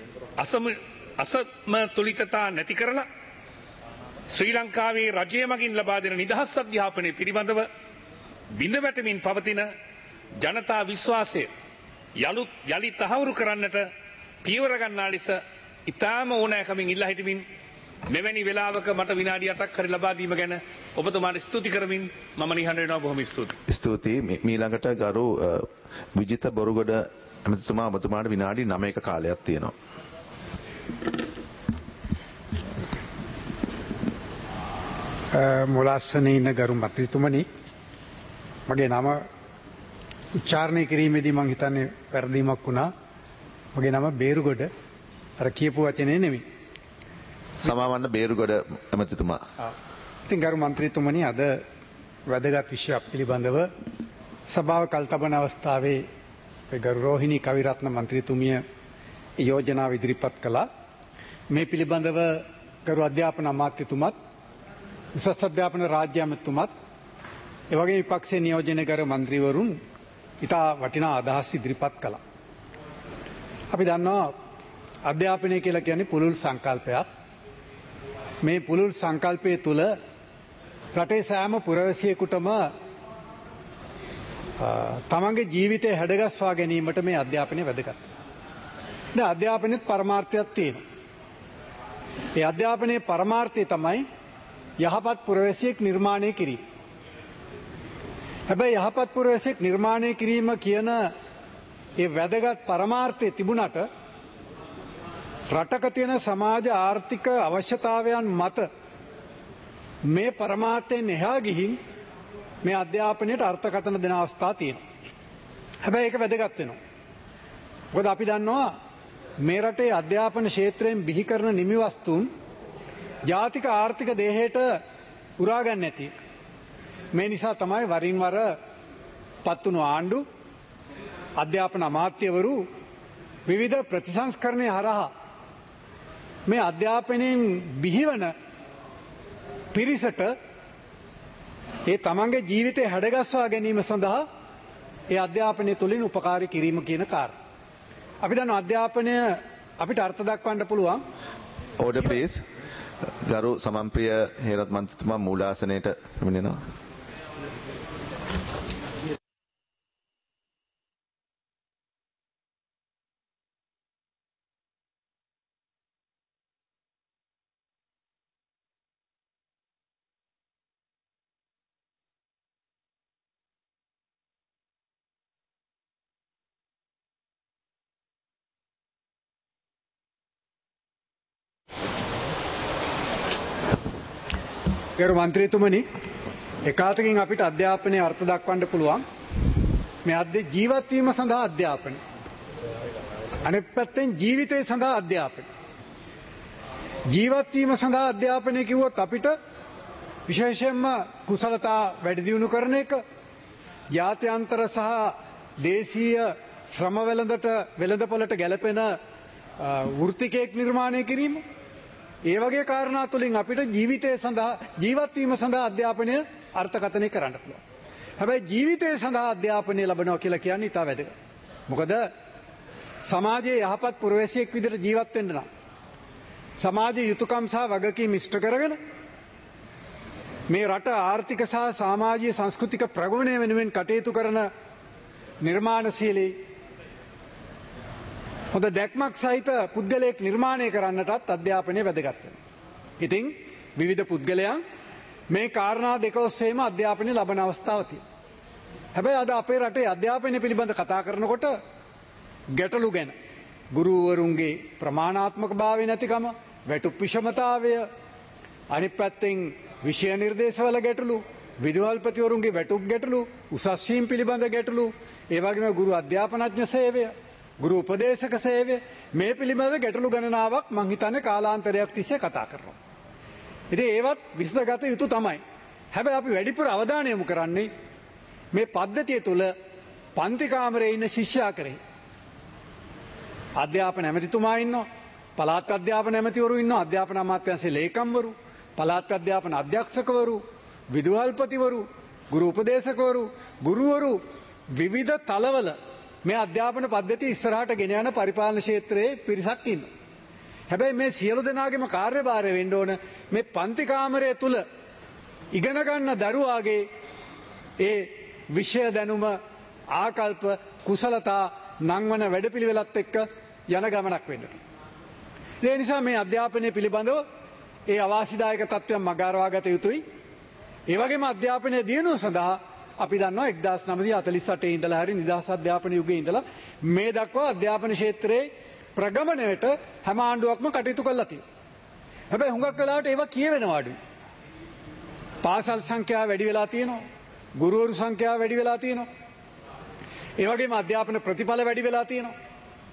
[SPEAKER 4] අසමතුලිතතා නැති කරලා ශ්‍රී ලංකාවේ රජය මගින් ලබා දෙන නිදහස් අධ්‍යාපනය පිළිබඳව බිඳවැටමින් පවතින ජනතා විශ්වාසය යලි තහවුරු කරන්නට පියවර ගන්නා ලෙස ඉතාම ඕනෑකමින් ඉල්ලා හිටමින් මෙවැනි වෙලාවක මට විනාඩි 8ක් හරි ලබා දීම ගැන ඔබතුමාට ස්තුති කරමින් මම නිහඬ වෙනවා. බොහොම ස්තුතියි.
[SPEAKER 1] ස්තුතියි. මීළඟට ගරු විජිත බොරුගොඩ ඇමතිතුමා ඔබතුමාට විනාඩි 9ක කාලයක් තියෙනවා.
[SPEAKER 5] මුලාස්සනේ ඉන්න ගරු මන්ත්‍රීතුමනි, මගේ නම උච්චාරණය කිරීමේදී මං හිතන්නේ වැරදීමක් වුණා. මගේ නම බේරුගොඩ. අර කියපු වචනේ නෙමෙයි.
[SPEAKER 1] සමාවන්න බේරුගොඩ ඇමතිතුමා.
[SPEAKER 5] ඉතින් ගරු මන්ත්‍රීතුමනි අද වැදගත් විෂයක් පිළිබඳව සභාව කල්තබන අවස්ථාවේ ගරු රෝහිණී කවිරත්න මන්ත්‍රීතුමිය යෝජනාව ඉදිරිපත් කළා. මේ පිළිබඳව ගරු අධ්‍යාපන අමාත්‍යතුමත් උසස් අධ්‍යාපන රාජ්‍ය අමාත්‍යතුමත් එවැගේ විපක්ෂයේ නියෝජනය කර මන්ත්‍රීවරුන් ඉතා වටිනා අදහස් ඉදිරිපත් කළා. අපි දන්නවා අධ්‍යාපනය කියලා කියන්නේ පුළුල් සංකල්පයක්. මේ පුළුල් සංකල්පය තුළ රටේ සෑම පුරවැසියෙකුටම තමන්ගේ ජීවිතය හැඩගස්වා ගැනීමට මේ අධ්‍යාපනය වැදගත්. දැන් අධ්‍යාපනයේත් පරමාර්ථයක් තියෙනවා. ඒ අධ්‍යාපනයේ පරමාර්ථය තමයි යහපත් පුරවැසියෙක් නිර්මාණය කිරීම. හැබැයි යහපත් පුරවැසියෙක් නිර්මාණය කිරීම කියන ඒ වැදගත් පරමාර්ථය තිබුණට රටක තියෙන සමාජ ආර්ථික අවශ්‍යතාවයන් මත මේ පරමාර්ථයෙන් එහා ගිහින් මේ අධ්‍යාපනයට අර්ථකථන දෙන අවස්ථා තියෙනවා. හැබැයි ඒක වැදගත් වෙනවා. මොකද අපි දන්නවා මේ රටේ අධ්‍යාපන ක්ෂේත්‍රයෙන් බිහි කරන නිමි වස්තුන් ජාතික ආර්ථික දේහයට උරා ගන්න නැති. මේ නිසා තමයි වරින් වර පත්තුණු ආණ්ඩු අධ්‍යාපන අමාත්‍යවරු විවිධ ප්‍රතිසංස්කරණය හරහා මේ අධ්‍යාපනයෙන් බිහිවන පිරිසට ඒ තමන්ගේ ජීවිතය හැඩගස්වා ගැනීම සඳහා ඒ අධ්‍යාපනය තුළින් උපකාරී කිරීම කියන කාරණා. අපි දන්න අධ්‍යාපනය අපිට අර්ථ දක්වන්න පුළුවන්.
[SPEAKER 1] Order please. ගරු සමන්ප්‍රිය හේරත් මන්ත්‍රීතුමා මූලාසනයට පැමිණෙනවා.
[SPEAKER 5] ගරු මන්ත්‍රීතුමනි එකාතකින් අපිට අධ්‍යාපනයේ අර්ථ දක්වන්න පුළුවන් මේ ජීවත් වීම සඳහා අධ්‍යාපනය. අනෙක් පැත්තෙන් ජීවිතය සඳහා අධ්‍යාපනය. ජීවත් වීම සඳහා අධ්‍යාපනය කිව්වොත් අපිට විශේෂයෙන්ම කුසලතා වැඩි දියුණු කරන එක, ජාත්‍යන්තර සහ දේශීය ශ්‍රම වෙළඳපොළට ගැලපෙන වෘත්තිකයෙක් නිර්මාණය කිරීම, ඒ වගේ කාරණා තුළින් අපිට ජීවිතය සඳහා ජීවත් වීම සඳහා අධ්‍යාපනය අර්ථකථනය කරන්න පුළුවන්. හැබැයි ජීවිතය සඳහා අධ්‍යාපනය ලබනවා කියලා කියන්නේ ඉතා වැදගත්. මොකද සමාජයේ යහපත් පුරවැසියෙක් විදිහට ජීවත් වෙන්න නම් සමාජයේ යුතුයකම් සහ වගකීම් ඉෂ්ට කරගෙන මේ රට ආර්ථික සහ සමාජීය සංස්කෘතික ප්‍රගමනය වෙනුවෙන් කටයුතු කරන නිර්මාණශීලී හොඳ දැක්මක් සහිත පුද්ගලයෙක් නිර්මාණය කරන්නටත් අධ්‍යාපනය වැදගත් වෙනවා. ඉතින් විවිධ පුද්ගලයන් මේ කාරණා දෙක ඔස්සේම අධ්‍යාපනය ලබන අවස්ථාව තියෙනවා. හැබැයි අද අපේ රටේ අධ්‍යාපනය පිළිබඳ කතා කරනකොට ගැටලු ගැන ගුරුවරුන්ගේ ප්‍රමාණාත්මක භාවය නැතිකම, වැටුප් විෂමතාවය, අනිත් පැත්තෙන් විෂය නිර්දේශවල ගැටලු, විදුහල්පතිවරුන්ගේ වැටුප් ගැටලු, උසස් වීම පිළිබඳ ගැටලු, ඒ වගේම ගුරු අධ්‍යාපනඥ සේවය, ගුරු උපදේශක සේවය, මේ පිළිබඳ ගැටලු ගණනාවක් මං හිතන්නේ කාලාන්තරයක් තිස්සේ කතා කරනවා. ඉතින් ඒවත් විසඳගත යුතු තමයි. හැබැයි අපි වැඩිපුර අවධානය යොමු කරන්නේ මේ පද්ධතිය තුළ පන්ති කාමරයේ ඉන්න ශිෂ්‍යයා කරේ. අධ්‍යාපන ඇමතිතුමා ඉන්නවා, පළාත් අධ්‍යාපන ඇමතිවරු ඉන්නවා, අධ්‍යාපන අමාත්‍යාංශයේ ලේකම්වරු, පළාත් අධ්‍යාපන අධ්‍යක්ෂකවරු, විදුහල්පතිවරු, ගුරු උපදේශකවරු, ගුරුවරු විවිධ තලවල මේ අධ්‍යාපන පද්ධතිය ඉස්සරහට ගෙන යන පරිපාලන ක්ෂේත්‍රයේ පිරිසක් ඉන්නවා. හැබැයි මේ සියලු දෙනාගේම කාර්යභාරය වෙන්න ඕන මේ පන්ති කාමරය තුල ඉගෙන ගන්න දරුවාගේ ඒ විෂය දැනුම, ආකල්ප, කුසලතා නංවන වැඩපිළිවෙලත් එක්ක යන ගමනක් වෙන්න. ඒ නිසා මේ අධ්‍යාපනය පිළිබඳව ඒ අවාසිදායක තත්ත්වයන් මගහරවා ගත යුතුයි. ඒ වගේම අධ්‍යාපනයේ දියුණුව සඳහා අපි දන්නවා 1948 ඉඳලා හරි නිදහස් අධ්‍යාපන යුගයේ ඉඳලා මේ දක්වා අධ්‍යාපන ක්ෂේත්‍රයේ ප්‍රගමණයට හැම ආණ්ඩුවක්ම කටයුතු කළා තියෙනවා. හැබැයි හුඟක් වෙලාවට ඒවා කියවෙනවා අඩුයි. පාසල් සංඛ්‍යාව වැඩි වෙලා තියෙනවා. ගුරුවරු සංඛ්‍යාව වැඩි වෙලා තියෙනවා. ඒ වගේම අධ්‍යාපන ප්‍රතිඵල වැඩි වෙලා තියෙනවා.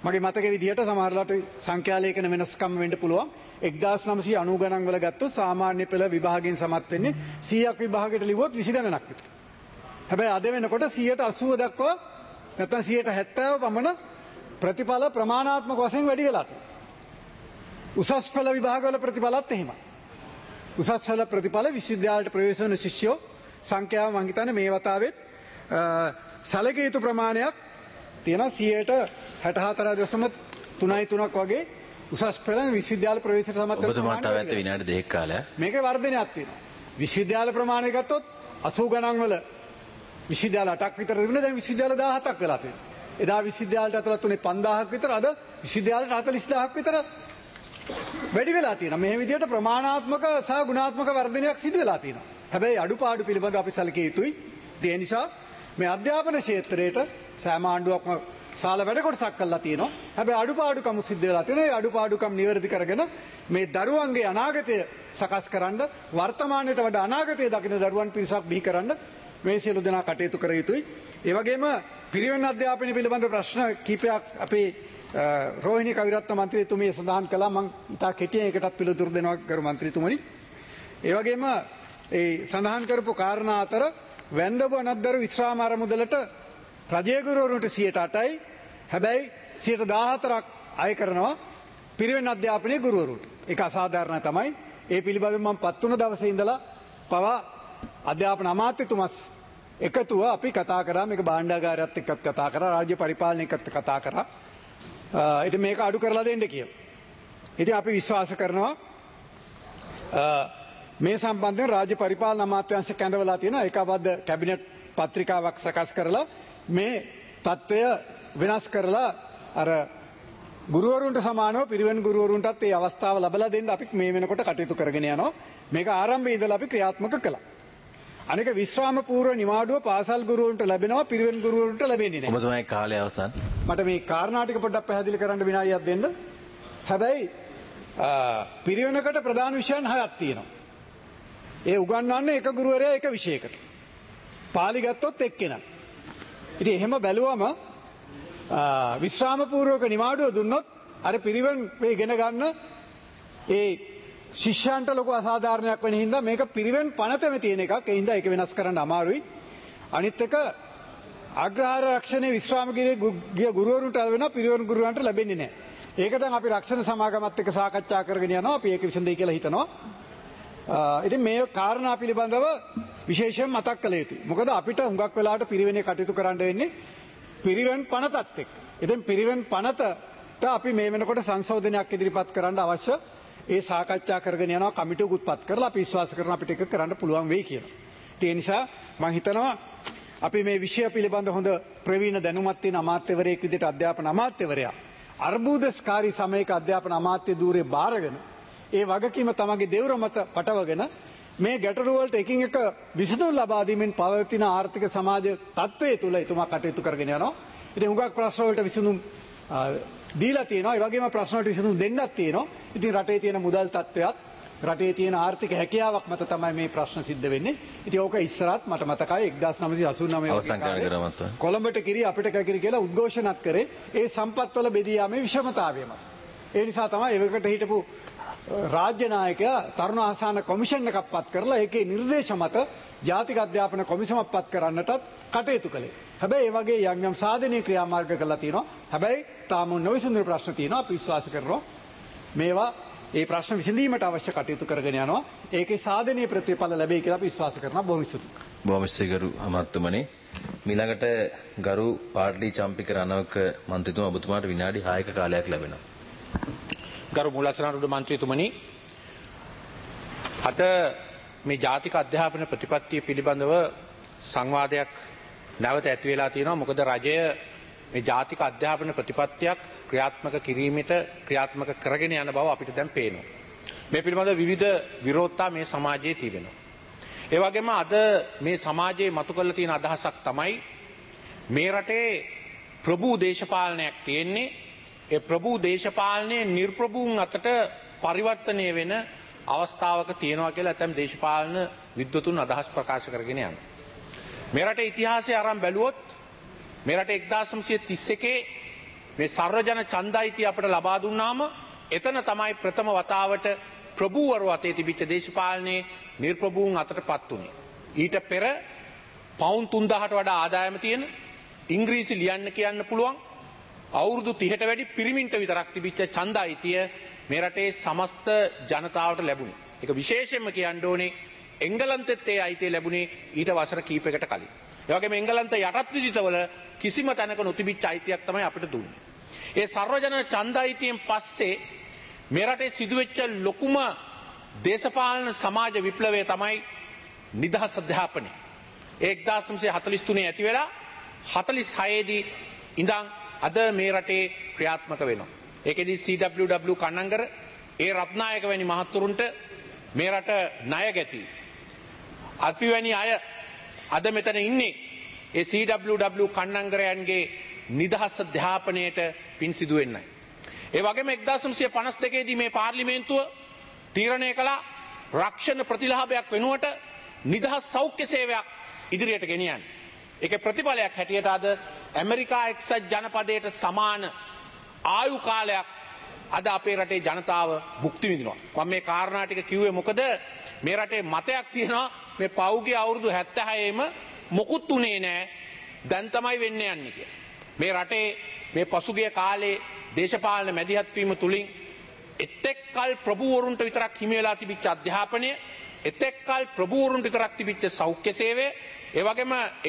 [SPEAKER 5] මගේ මතක විදිහට සමහරලාට සංඛ්‍යාලේඛන වෙනස්කම් වෙන්න පුළුවන්. 1990 ගණන් වල ගත්තොත් සාමාන්‍ය පෙළ විභාගයෙන් සමත් වෙන්නේ 100ක් විභාගයට ලිව්වොත් 20 ගණනක් විතර. හැබැයි අද වෙනකොට 80% දක්වා නැත්නම් 70% පමණ ප්‍රතිඵල ප්‍රමාණාත්මක වශයෙන් වැඩි වෙලා තියෙනවා. උසස් පෙළ විභාගවල ප්‍රතිඵලත් එහෙමයි. උසස් පෙළ ප්‍රතිඵල විශ්වවිද්‍යාලයට ප්‍රවේශ වෙන ශිෂ්‍යෝ සංඛ්‍යාව මං හිතන්නේ මේ වතාවෙත් සැලකිය යුතු ප්‍රමාණයක් තියෙනවා 64.3.3ක් වගේ උසස් පෙළ විශ්වවිද්‍යාල ප්‍රවේශයට සමත් වෙන
[SPEAKER 6] ඔබතුමාට තව ඇත්ත විනාඩි 2ක කාලයක්.
[SPEAKER 5] මේකේ වර්ධනයක් තියෙනවා. විශ්වවිද්‍යාල ප්‍රමාණය ගත්තොත් 80 ගණන් වල විශ්වවිද්‍යාල 8ක් විතර තිබුණා දැන් විශ්වවිද්‍යාල 17ක් වෙලා තියෙනවා. එදා විශ්වවිද්‍යාලයට ඇතුළත් වුණේ 5000ක් විතර අද විශ්වවිද්‍යාලයට 40000ක් විතර වැඩි වෙලා තියෙනවා. මේ විදිහට ප්‍රමාණාත්මක සහ ගුණාත්මක වර්ධනයක් සිදු වෙලා තියෙනවා. හැබැයි අඩුපාඩු පිළිබඳව අපි සැලකිය යුතුයි. ඒ නිසා මේ අධ්‍යාපන ක්ෂේත්‍රයට සෑම ආණ්ඩුවක්ම සාල වැඩ කොටසක් කළා තියෙනවා. හැබැයි අඩුපාඩුකම් සිද්ධ වෙලා තියෙනවා. ඒ අඩුපාඩුකම් නිවැරදි කරගෙන මේ දරුවන්ගේ අනාගතය සකස් කරන්න වර්තමානයට වඩා අනාගතය දකින දරුවන් පිරිසක් බිහි කරන්න මේ සියලු දෙනා කටයුතු කර යුතුයි. ඒ වගේම පිරිවෙන් අධ්‍යාපනය පිළිබඳ ප්‍රශ්න කීපයක් අපේ රෝහිණී කවිරත්න මන්ත්‍රීතුමිය සඳහන් කළා. මම ඉතා කෙටියෙන් එකටත් පිළිතුරු දෙනවා ගරු මන්ත්‍රීතුමනි. ඒ වගේම ඒ සඳහන් කරපු කාරණා අතර වැන්දඹු අනද්දරු විශ්‍රාම අරමුදලට රජයේ ගුරුවරුන්ට 8%යි. හැබැයි 14%ක් අය කරනවා පිරිවෙන් අධ්‍යාපනයේ ගුරුවරුන්ට. ඒක අසාධාරණ තමයි. ඒ පිළිබඳව මම පත් වුණ දවසේ ඉඳලා පවා අධ්‍යාපන අමාත්‍යතුමස් එකතුව අපි කතා කරා. මේක භාණ්ඩාගාරයත් එක්කත් කතා කරා. රාජ්‍ය පරිපාලනයකත් කතා කරා. ඉතින් මේක අඩු කරලා දෙන්න කියලා. ඉතින් අපි විශ්වාස කරනවා මේ සම්බන්ධයෙන් රාජ්‍ය පරිපාලන අමාත්‍යාංශ කැඳවලා තියෙන ඒකාබද්ධ කැබිනට් පත්‍රිකාවක් සකස් කරලා මේ තත්ත්වය වෙනස් කරලා අර ගුරුවරුන්ට සමානව පිරිවෙන් ගුරුවරුන්ටත් ඒ අවස්ථාව ලබා දෙන්න අපි මේ වෙනකොට කටයුතු කරගෙන යනවා. මේක ආරම්භයේ ඉඳලා අපි ක්‍රියාත්මක කළා. අනික විශ්‍රාම පූර්ව නිවාඩුව පාසල් ගුරුවරුන්ට ලැබෙනවා පිරිවෙන් ගුරුවරුන්ට ලැබෙන්නේ නැහැ.
[SPEAKER 6] ඔබතුමාගේ කාලය අවසන්.
[SPEAKER 5] මට මේ කාරණා ටික පොඩ්ඩක් පැහැදිලි කරන්න විනාඩියක් දෙන්න. හැබැයි පිරිවෙනකට ප්‍රධාන විෂයන් 6ක් තියෙනවා. ඒ උගන්වන්නේ එක ගුරුවරයා එක විෂයකට. පාලි ගත්තොත් එක්කෙනා. ඉතින් එහෙම බැලුවම විශ්‍රාම පූර්වක නිවාඩුව දුන්නොත් අර පිරිවෙන් ඉගෙන ගන්න ඒ ශිෂ්‍යයන්ට ලොකු අසාධාරණයක් වෙන හින්දා මේක පිරිවෙන් පනතම තියෙන එකක්. ඒ හින්දා ඒක වෙනස් කරන්න අමාරුයි. අනිත් එක අග්‍රහාර රක්ෂණයේ විශ්‍රාම ගිය ගුරුවරුන්ට ලැබෙනවා පිරිවෙන් ගුරුවරන්ට ලැබෙන්නේ නැහැ. ඒක දැන් අපි රක්ෂණ සමාගමත් එක්ක සාකච්ඡා කරගෙන යනවා. අපි ඒක විසඳෙයි කියලා හිතනවා. ඉතින් මේ කාරණා පිළිබඳව විශේෂයෙන් මතක් කළ යුතුයි. මොකද අපිට හුඟක් වෙලාවට පිරිවෙනේ කටයුතු කරන්න වෙන්නේ පිරිවෙන් පනතත් එක්ක. ඉතින් පිරිවෙන් පනතට අපි මේ වෙනකොට සංශෝධනයක් ඉදිරිපත් කරන්න අවශ්‍ය ඒ සාකච්ඡා කරගෙන යනවා. කමිටුවකුත් පත් කරලා අපි විශ්වාස කරනවා අපිට ඒක කරන්න පුළුවන් වෙයි කියලා. ඒ නිසා මම හිතනවා අපි මේ විෂය පිළිබඳ හොඳ ප්‍රවීණ දැනුමක් තියෙන අමාත්‍යවරයෙක් විදිහට අධ්‍යාපන අමාත්‍යවරයා අර්බුදස්කාරී සමයක අධ්‍යාපන අමාත්‍ය ධූරේ බාරගෙන ඒ වගකීම තමගේ දෙවුර මත පටවගෙන මේ ගැටලු වලට එකින් එක විසඳුම් ලබා දීමෙන් පවතින ආර්ථික සමාජ තත්ත්වයේ තුල එතුමා කටයුතු කරගෙන යනවා. ඉතින් හුඟක් ප්‍රශ්න වලට විසඳුම් දීලා තියෙනවා. ඒ වගේම ප්‍රශ්න වලට විසඳුම් දෙන්නත් තියෙනවා. ඉතින් රටේ තියෙන මුදල් තත්ත්වයක් රටේ තියෙන ආර්ථික හැකියාවක් මත තමයි මේ ප්‍රශ්න සිද්ධ වෙන්නේ. ඉතින් ඕක ඉස්සරහත් මට මතකයි 1989 කොළඹට කිරි අපිට කැකිරි කියලා උද්ඝෝෂණත් කරේ ඒ සම්පත්වල බෙදී යාමේ විෂමතාවය මත. ඒ නිසා තමයි එවකට හිටපු රාජ්‍ය නායකයා තරුණ ආසන කොමිෂන් එකක් පත් කරලා ඒකේ නිර්දේශ මත ජාතික අධ්‍යාපන කොමිසමක් පත් කරන්නටත් කටයුතු කළේ. හැබැයි ඒ වගේ යම් යම් සාධනීය ක්‍රියාමාර්ග කළා තියෙනවා. හැබැයි තාම නොවිසඳුණු ප්‍රශ්න තියෙනවා. අපි විශ්වාස කරනවා මේවා ඒ ප්‍රශ්න විසඳීමට අවශ්‍ය කටයුතු කරගෙන යනවා. ඒකේ සාධනීය ප්‍රතිඵල ලැබෙයි කියලා අපි විශ්වාස කරනවා. බොහොම ස්තුතියි.
[SPEAKER 6] බොහොම ස්තුතියි ගරු අමාත්‍යතුමනි. ඊළඟට ගරු පාටලි චම්පික රණවක මන්ත්‍රීතුමා ඔබතුමාට විනාඩි 6ක කාලයක් ලැබෙනවා.
[SPEAKER 7] ගරු මූලස්ථාන මන්ත්‍රීතුමනි, අද මේ ජාතික අධ්‍යාපන ප්‍රතිපත්තිය පිළිබඳව සංවාදයක් නැවත ඇති වෙලා තියෙනවා. මොකද රජය මේ ජාතික අධ්‍යාපන ප්‍රතිපත්තියක් ක්‍රියාත්මක කිරීමට ක්‍රියාත්මක කරගෙන යන බව අපිට දැන් පේනවා. මේ පිළිබඳව විවිධ විරෝධතා මේ සමාජයේ තිබෙනවා. ඒ වගේම අද මේ සමාජයේ මතු කරලා තියෙන අදහසක් තමයි මේ රටේ ප්‍රභූ දේශපාලනයක් තියෙන්නේ. ඒ ප්‍රභූ දේශපාලනයේ නිර්ප්‍රභූන් අතට පරිවර්තනය වෙන අවස්ථාවක තියෙනවා කියලා ඇතැම් දේශපාලන විද්වතුන් අදහස් ප්‍රකාශ කරගෙන යනවා. මේ රටේ ඉතිහාසය අරන් බැලුවොත් මේ රටේ 1931 මේ සර්වජන ඡන්දයිතිය අපිට ලබා දුන්නාම එතන තමයි ප්‍රථම වතාවට ප්‍රභූවරු අතේ තිබිච්ච දේශපාලනයේ නිර්ප්‍රභූන් අතටපත් උනේ. ඊට පෙර පවුන් 3000ට වඩා ආදායම තියෙන ඉංග්‍රීසි ලියන්න කියන්න පුළුවන් අවුරුදු 30ට වැඩි පිරිමින්ට විතරක් තිබිච්ච ඡන්දයිතිය මේ රටේ සමස්ත ජනතාවට ලැබුණේ. ඒක විශේෂයෙන්ම කියන්න ඕනේ එංගලන්තෙත් ඒ අයිතිය ලැබුණේ ඊට වසර කිහිපයකට කලින්. ඒ වගේම එංගලන්ත යටත් විජිතවල කිසිම තැනක නොතිබිච්ච අයිතියක් තමයි අපිට දුන්නේ. ඒ සර්වජන ඡන්දයිතියෙන් පස්සේ මේ රටේ සිදුවෙච්ච ලොකුම දේශපාලන සමාජ විප්ලවය තමයි නිදහස් අධ්‍යාපනය. 1943 ඇති වෙලා 46 දී ඉඳන් අද මේ රටේ ක්‍රියාත්මක වෙනවා. ඒකෙදී CWW කන්නංගර ඒ රත්නායක වැනි මහත්තුරුන්ට මේ රට ණය ගැති. අපි වැනි අය අද මෙතන ඉන්නේ ඒ CWW කන්නංගරයන්ගේ නිදහස් අධ්‍යාපනයට පින් සිදු වෙන්නයි. ඒ වගේම 1952 දී මේ පාර්ලිමේන්තුව තීරණය කළා රක්ෂණ ප්‍රතිලාභයක් වෙනුවට නිදහස් සෞඛ්‍ය සේවයක් ඉදිරියට ගෙනියන්න. ඒකේ ප්‍රතිඵලයක් හැටියට අද ඇමරිකා එක්සත් ජනපදයට සමාන ආයු කාලයක් අද අපේ රටේ ජනතාව භුක්ති විඳිනවා. මම මේ කාරණා ටික කිව්වේ මොකද මේ රටේ මතයක් තියෙනවා මේ පෞගේ අවුරුදු 76ෙම මොකුත් උනේ නැහැ. දැන් තමයි වෙන්න යන්නේ කියලා. මේ රටේ මේ පසුගිය කාලේ දේශපාලන මැදිහත් වීම තුලින් එතෙක්කල් ප්‍රභූවරුන්ට විතරක් හිමි වෙලා තිබිච්ච අධ්‍යාපනය, එතෙක්කල් ප්‍රභූවරුන්ට විතරක් තිබිච්ච සෞඛ්‍ය සේවය, ඒ වගේම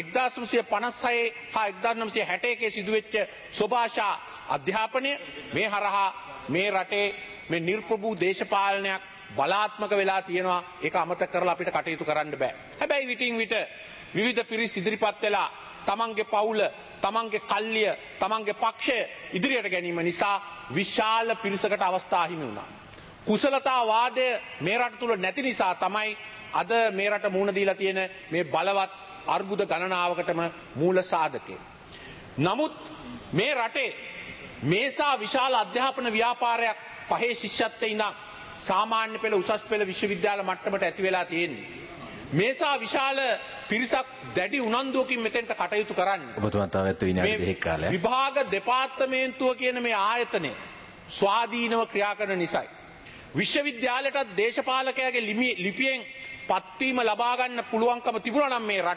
[SPEAKER 7] 1956 හා 1961 සිදුවෙච්ච සෝභාෂා අධ්‍යාපනය මේ හරහා මේ රටේ මේ නිර්ප්‍රභූ දේශපාලනයක් බලාත්මක වෙලා තියෙනවා. ඒක අමතක කරලා අපිට කටයුතු කරන්න බෑ. හැබැයි විටින් විට විවිධ පිරිස් ඉදිරිපත් වෙලා තමන්ගේ පවුල, තමන්ගේ කල්ලිය, තමන්ගේ පක්ෂය ඉදිරියට ගැනීම නිසා විශාල පිරිසකට අවස්ථා හිමි වුණා. කුසලතා වාදය මේ රට තුල නැති නිසා තමයි අද මේ රට මුහුණ දීලා තියෙන මේ බලවත් අර්බුද ගණනාවකටම මූල සාධකය. නමුත් මේ රටේ මේසා විශාල අධ්‍යාපන ව්‍යාපාරයක් පහේ ශිෂ්‍යත්වයේ ඉඳන් සාමාන්‍ය පෙළ උසස් පෙළ විශ්වවිද්‍යාල මට්ටමට ඇති වෙලා තියෙන්නේ. මේසා විශාල පිරිසක් දැඩි උනන්දුවකින් මෙතෙන්ට කටයුතු කරන්නේ.
[SPEAKER 6] ඔබතුමා තව ඇත්ත විනාඩි දෙකක් කාලයක්.
[SPEAKER 7] විභාග දෙපාර්තමේන්තුව කියන මේ ආයතනය ස්වාධීනව ක්‍රියා කරන නිසායි. විශ්වවිද්‍යාලයටත් දේශපාලකයාගේ ලිපියෙන් පත්වීම ලබා ගන්න පුළුවන්කම තිබුණා නම් මේ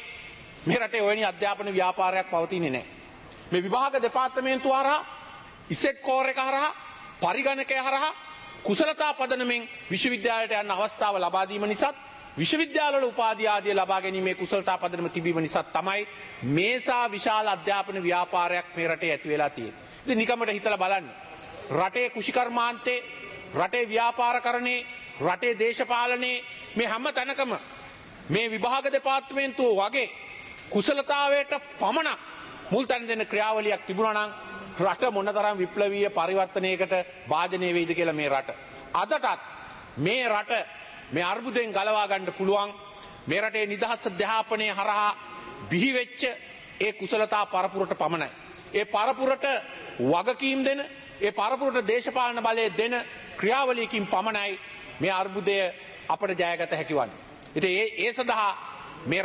[SPEAKER 7] රටේ ඔයනි අධ්‍යාපන ව්‍යාපාරයක් පවතින්නේ නැහැ. මේ විභාග දෙපාර්තමේන්තුව හරහා ඉසෙට් කෝර් එක හරහා පරිගණකය හරහා කුසලතා පදනමෙන් විශ්වවිද්‍යාලයට යන අවස්ථාව ලබා දීම නිසා විශ්වවිද්‍යාලවල උපාධි ආදිය ලබා ගැනීමේ කුසලතා පදනම තිබීම නිසා තමයි මේසා විශාල අධ්‍යාපන ව්‍යාපාරයක් මේ රටේ ඇති වෙලා තියෙන්නේ. ඉතින් නිකමට හිතලා බලන්න. රටේ කුෂිකර්මාන්තේ, රටේ ව්‍යාපාරකරණේ, රටේ දේශපාලනේ මේ හැම තැනකම මේ විභාග දෙපාර්තමේන්තුව වගේ කුසලතාවයට පමණක් මුල් තැන දෙන ක්‍රියාවලියක් තිබුණා නම් රට මොනතරම් විප්ලවීය පරිවර්තනයකට භාජනය වෙයිද කියලා මේ රට. අදටත් මේ රට මේ අර්බුදයෙන් ගලවා ගන්න පුළුවන්. මේ රටේ නිදහස් අධ්‍යාපනයේ හරහා බිහි වෙච්ච ඒ කුසලතා පරපුරට පමණයි. ඒ පරපුරට වගකීම් දෙන, ඒ පරපුරට දේශපාලන බලය දෙන ක්‍රියාවලියකින් පමණයි මේ අර්බුදය අපට ජයගත හැකි වන්නේ. ඉතින් ඒ සඳහා මේ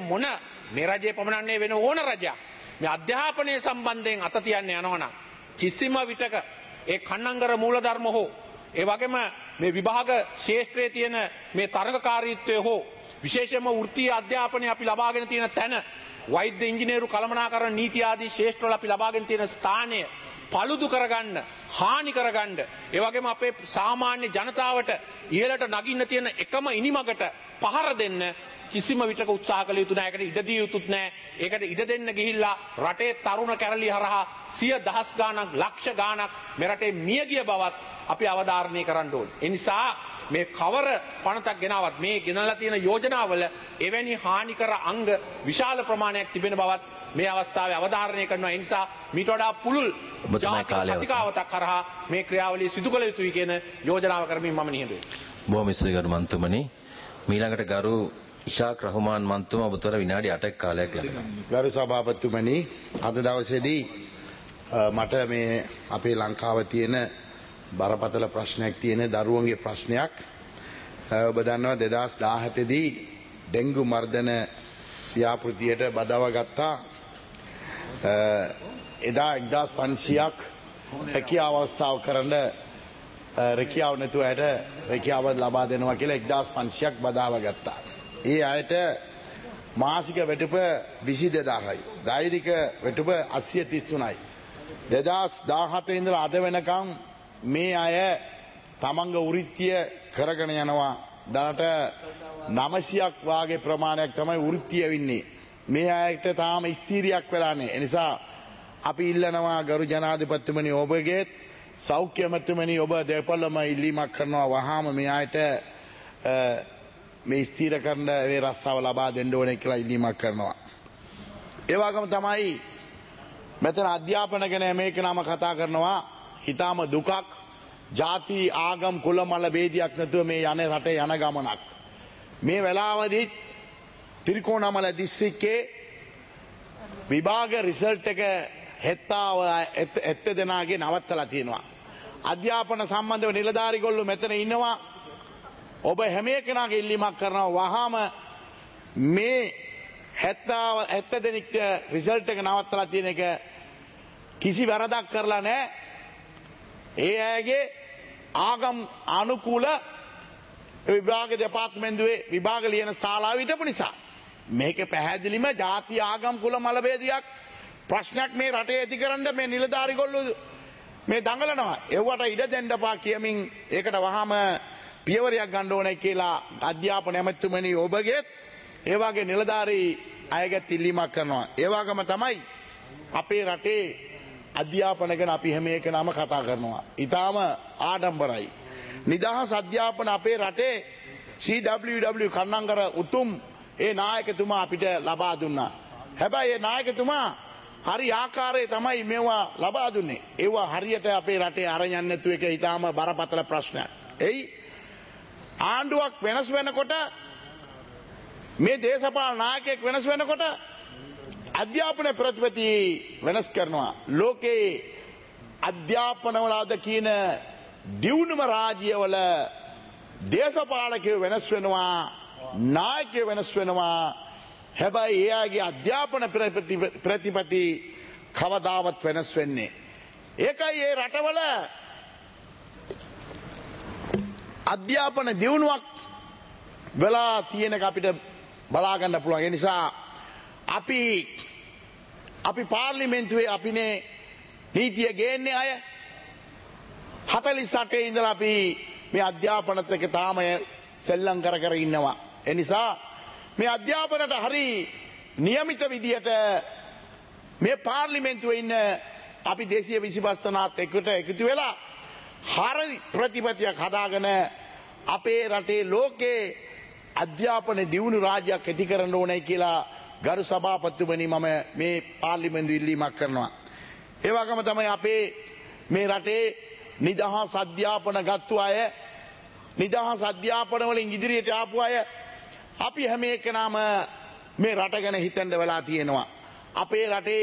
[SPEAKER 7] රජය පමණන්නේ වෙන ඕන රජයක් මේ අධ්‍යාපනය සම්බන්ධයෙන් අත තියන්න යනවනම් කිසිම විටක ඒ කන්නංගර මූලධර්ම හෝ ඒ වගේම මේ විභාග ශාස්ත්‍රයේ තියෙන මේ තරඟකාරීත්වය හෝ විශේෂයෙන්ම වෘත්තීය අධ්‍යාපනය අපි ලබාගෙන තියෙන තැන වෛද්‍ය ඉංජිනේරු කළමනාකරණ නීති ආදී ශාස්ත්‍රවල අපි ලබාගෙන තියෙන ස්ථානය පළුදු කරගන්න, හානි කරගන්න, ඒ වගේම අපේ සාමාන්‍ය ජනතාවට ඉහළට නගින්න තියෙන එකම ඉනිමකට පහර දෙන්න කිසිම විටක උත්සාහ කළ යුතු නැහැ. ඒකට ඉඩ දිය යුතුත් නැහැ. ඒකට ඉඩ දෙන්න ගිහිල්ලා රටේ තරුණ කැරලි හරහා සිය දහස් ගාණක්, ලක්ෂ ගාණක් මේ රටේ මිය ගිය බවත් අපි අවධාරණය කරන්න ඕනේ. ඒ නිසා මේ කවර පනතක් ගෙනාවත් මේ ගෙනලා තියෙන යෝජනාවල එවැනි හානිකර අංග විශාල ප්‍රමාණයක් තිබෙන බවත් මේ අවස්ථාවේ අවධාරණය කරනවා. ඒ නිසා මීට වඩා පුළුල් ජාතිකාවතක් කරහා මේ ක්‍රියාවලිය සිදු කළ යුතුයි කියන යෝජනාව කරමින් මම නිහඬ වෙනවා.
[SPEAKER 6] බොහොම ස්තුතියි ගරු මන්තුමනි. මීළඟට ගරු ඉෂාක් රහමාන් මන්තුමා ඔබතුමා විනාඩි 8ක් කාලයක් ලැබෙනවා.
[SPEAKER 8] ගරු සභාපතිතුමනි, අද දවසේදී මට මේ අපේ ලංකාව තියෙන බරපතල ප්‍රශ්නයක් තියෙන දරුවන්ගේ ප්‍රශ්නයක්. ඔබ දන්නවා 2017 දී ඩෙන්ගු මර්ධන ව්‍යාපෘතියට බදව ගත්තා. එදා 1500ක් රැකියාව අවස්ථාව කරන්න රැකියාව නැතුව අයට රැකියාව ලබා දෙනවා කියලා 1500ක් බදාව ගත්තා. ඒ අයට මාසික වැටුප 22000යි. දෛනික වැටුප 833යි. 2017 ඉඳලා අද වෙනකම් මේ අය තමන්ගේ වෘත්තිය කරගෙන යනවා. දැනට 900ක් වාගේ ප්‍රමාණයක් තමයි වෘත්තිය වෙන්නේ. මේ අයට තාම ස්ථීරියක් වෙලා නැහැ. ඒ නිසා අපි ඉල්ලනවා ගරු ජනාධිපතිතුමනි ඔබගේ සෞඛ්‍ය මැතිතුමනි ඔබ දෙපළම ඉල්ලීමක් කරනවා වහාම මේ අයට මේ ස්ථීර කරන මේ රස්සාව ලබා දෙන්න ඕනේ කියලා ඉල්ලීමක් කරනවා. ඒ වගේම තමයි මෙතන අධ්‍යාපන ගැන මේක නම කතා කරනවා. හිතාම දුකක්. ಜಾති ආගම් කුල මල ભેදයක් නැතුව මේ යන්නේ රටේ යන ගමනක්. මේ වෙලාවදී ත්‍රිකෝණමල දිස්ත්‍රික්කයේ විභාග රිසල්ට් එක 70 දෙනාගේ නවත්තලා තියෙනවා. අධ්‍යාපන සම්බන්ධව නිලධාරිගොල්ලෝ මෙතන ඉන්නවා. ඔබ හැම එකනාගේ ඉල්ලීමක් කරනවා වහාම මේ 70 දෙනෙක් රිසල්ට් එක නවත්තලා තියෙන එක කිසි වැරදක් කරලා නැහැ. ඒ අයගේ ආගම් අනුකූල විභාග දෙපාර්තමේන්තුවේ විභාග ලියන ශාලාව හිටපු නිසා මේක පැහැදිලිම ಜಾති ආගම් කුල මල ભેදයක් ප්‍රශ්නයක් මේ රටේ ඇති කරන්න මේ නිලධාරිගොල්ලෝ මේ දඟලනවා. ඒවට ඉඩ දෙන්න එපා කියමින් ඒකට වහාම පියවරයක් ගන්න ඕනේ කියලා අධ්‍යාපන ඇමතුමනි ඔබගේ ඒ වගේ නිලධාරී අයගෙත් ඉල්ලීමක් කරනවා. ඒ වගේම තමයි අපේ රටේ අධ්‍යාපන ගැන අපි හැම එකනම කතා කරනවා. ඊටාම ආඩම්බරයි. නිදහස් අධ්‍යාපන අපේ රටේ CWW කන්නංගර උතුම් ඒ නායකතුමා අපිට ලබා දුන්නා. හැබැයි ඒ නායකතුමා හරි ආකාරයේ තමයි මේවා ලබා දුන්නේ. ඒවා හරියට අපේ රටේ අරන් යන්නේ නැතු එක ඊටාම බරපතල ප්‍රශ්නයක්. එයි ආණ්ඩුවක් වෙනස් වෙනකොට මේ දේශපාලන නායකයෙක් වෙනස් වෙනකොට අධ්‍යාපන ප්‍රතිපත්ති වෙනස් කරනවා. ලෝකේ අධ්‍යාපනවල අද කියන දියුණුම රාජ්‍යවල දේශපාලකයෝ වෙනස් වෙනවා, නායකයෝ වෙනස් වෙනවා. හැබැයි එයාගේ අධ්‍යාපන ප්‍රතිපත්ති කවදාවත් වෙනස් වෙන්නේ. ඒකයි ඒ රටවල අධ්‍යාපන දියුණුවක් වෙලා තියෙන අපිට බලා ගන්න පුළුවන්. ඒ නිසා අපි පාර්ලිමේන්තුවේ අපිනේ නීතිය ගේන්නේ අය 48 ඉඳලා අපි මේ අධ්‍යාපනත් එක්ක තාම සෙල්ලම් කර ඉන්නවා. ඒ නිසා මේ අධ්‍යාපනයට හරි નિયમિત විදියට මේ පාර්ලිමේන්තුවේ ඉන්න අපි 225 දෙනාත් එකට එකතු වෙලා හරි ප්‍රතිපත්තියක් හදාගෙන අපේ රටේ ලෝකේ අධ්‍යාපන දියුණු රාජ්‍යයක් ඇති කරන්න ඕනේ කියලා ගරු සභාපතිතුමනි මම මේ පාර්ලිමේන්තු ඉල්ලීමක් කරනවා. ඒ වගේම තමයි අපේ මේ රටේ නිදහස් අධ්‍යාපන ගත්තු අය, නිදහස් අධ්‍යාපන වලින් ඉදිරියට ආපු අය අපි හැම එකනම මේ රට ගැන හිතන්න වෙලා තියෙනවා. අපේ රටේ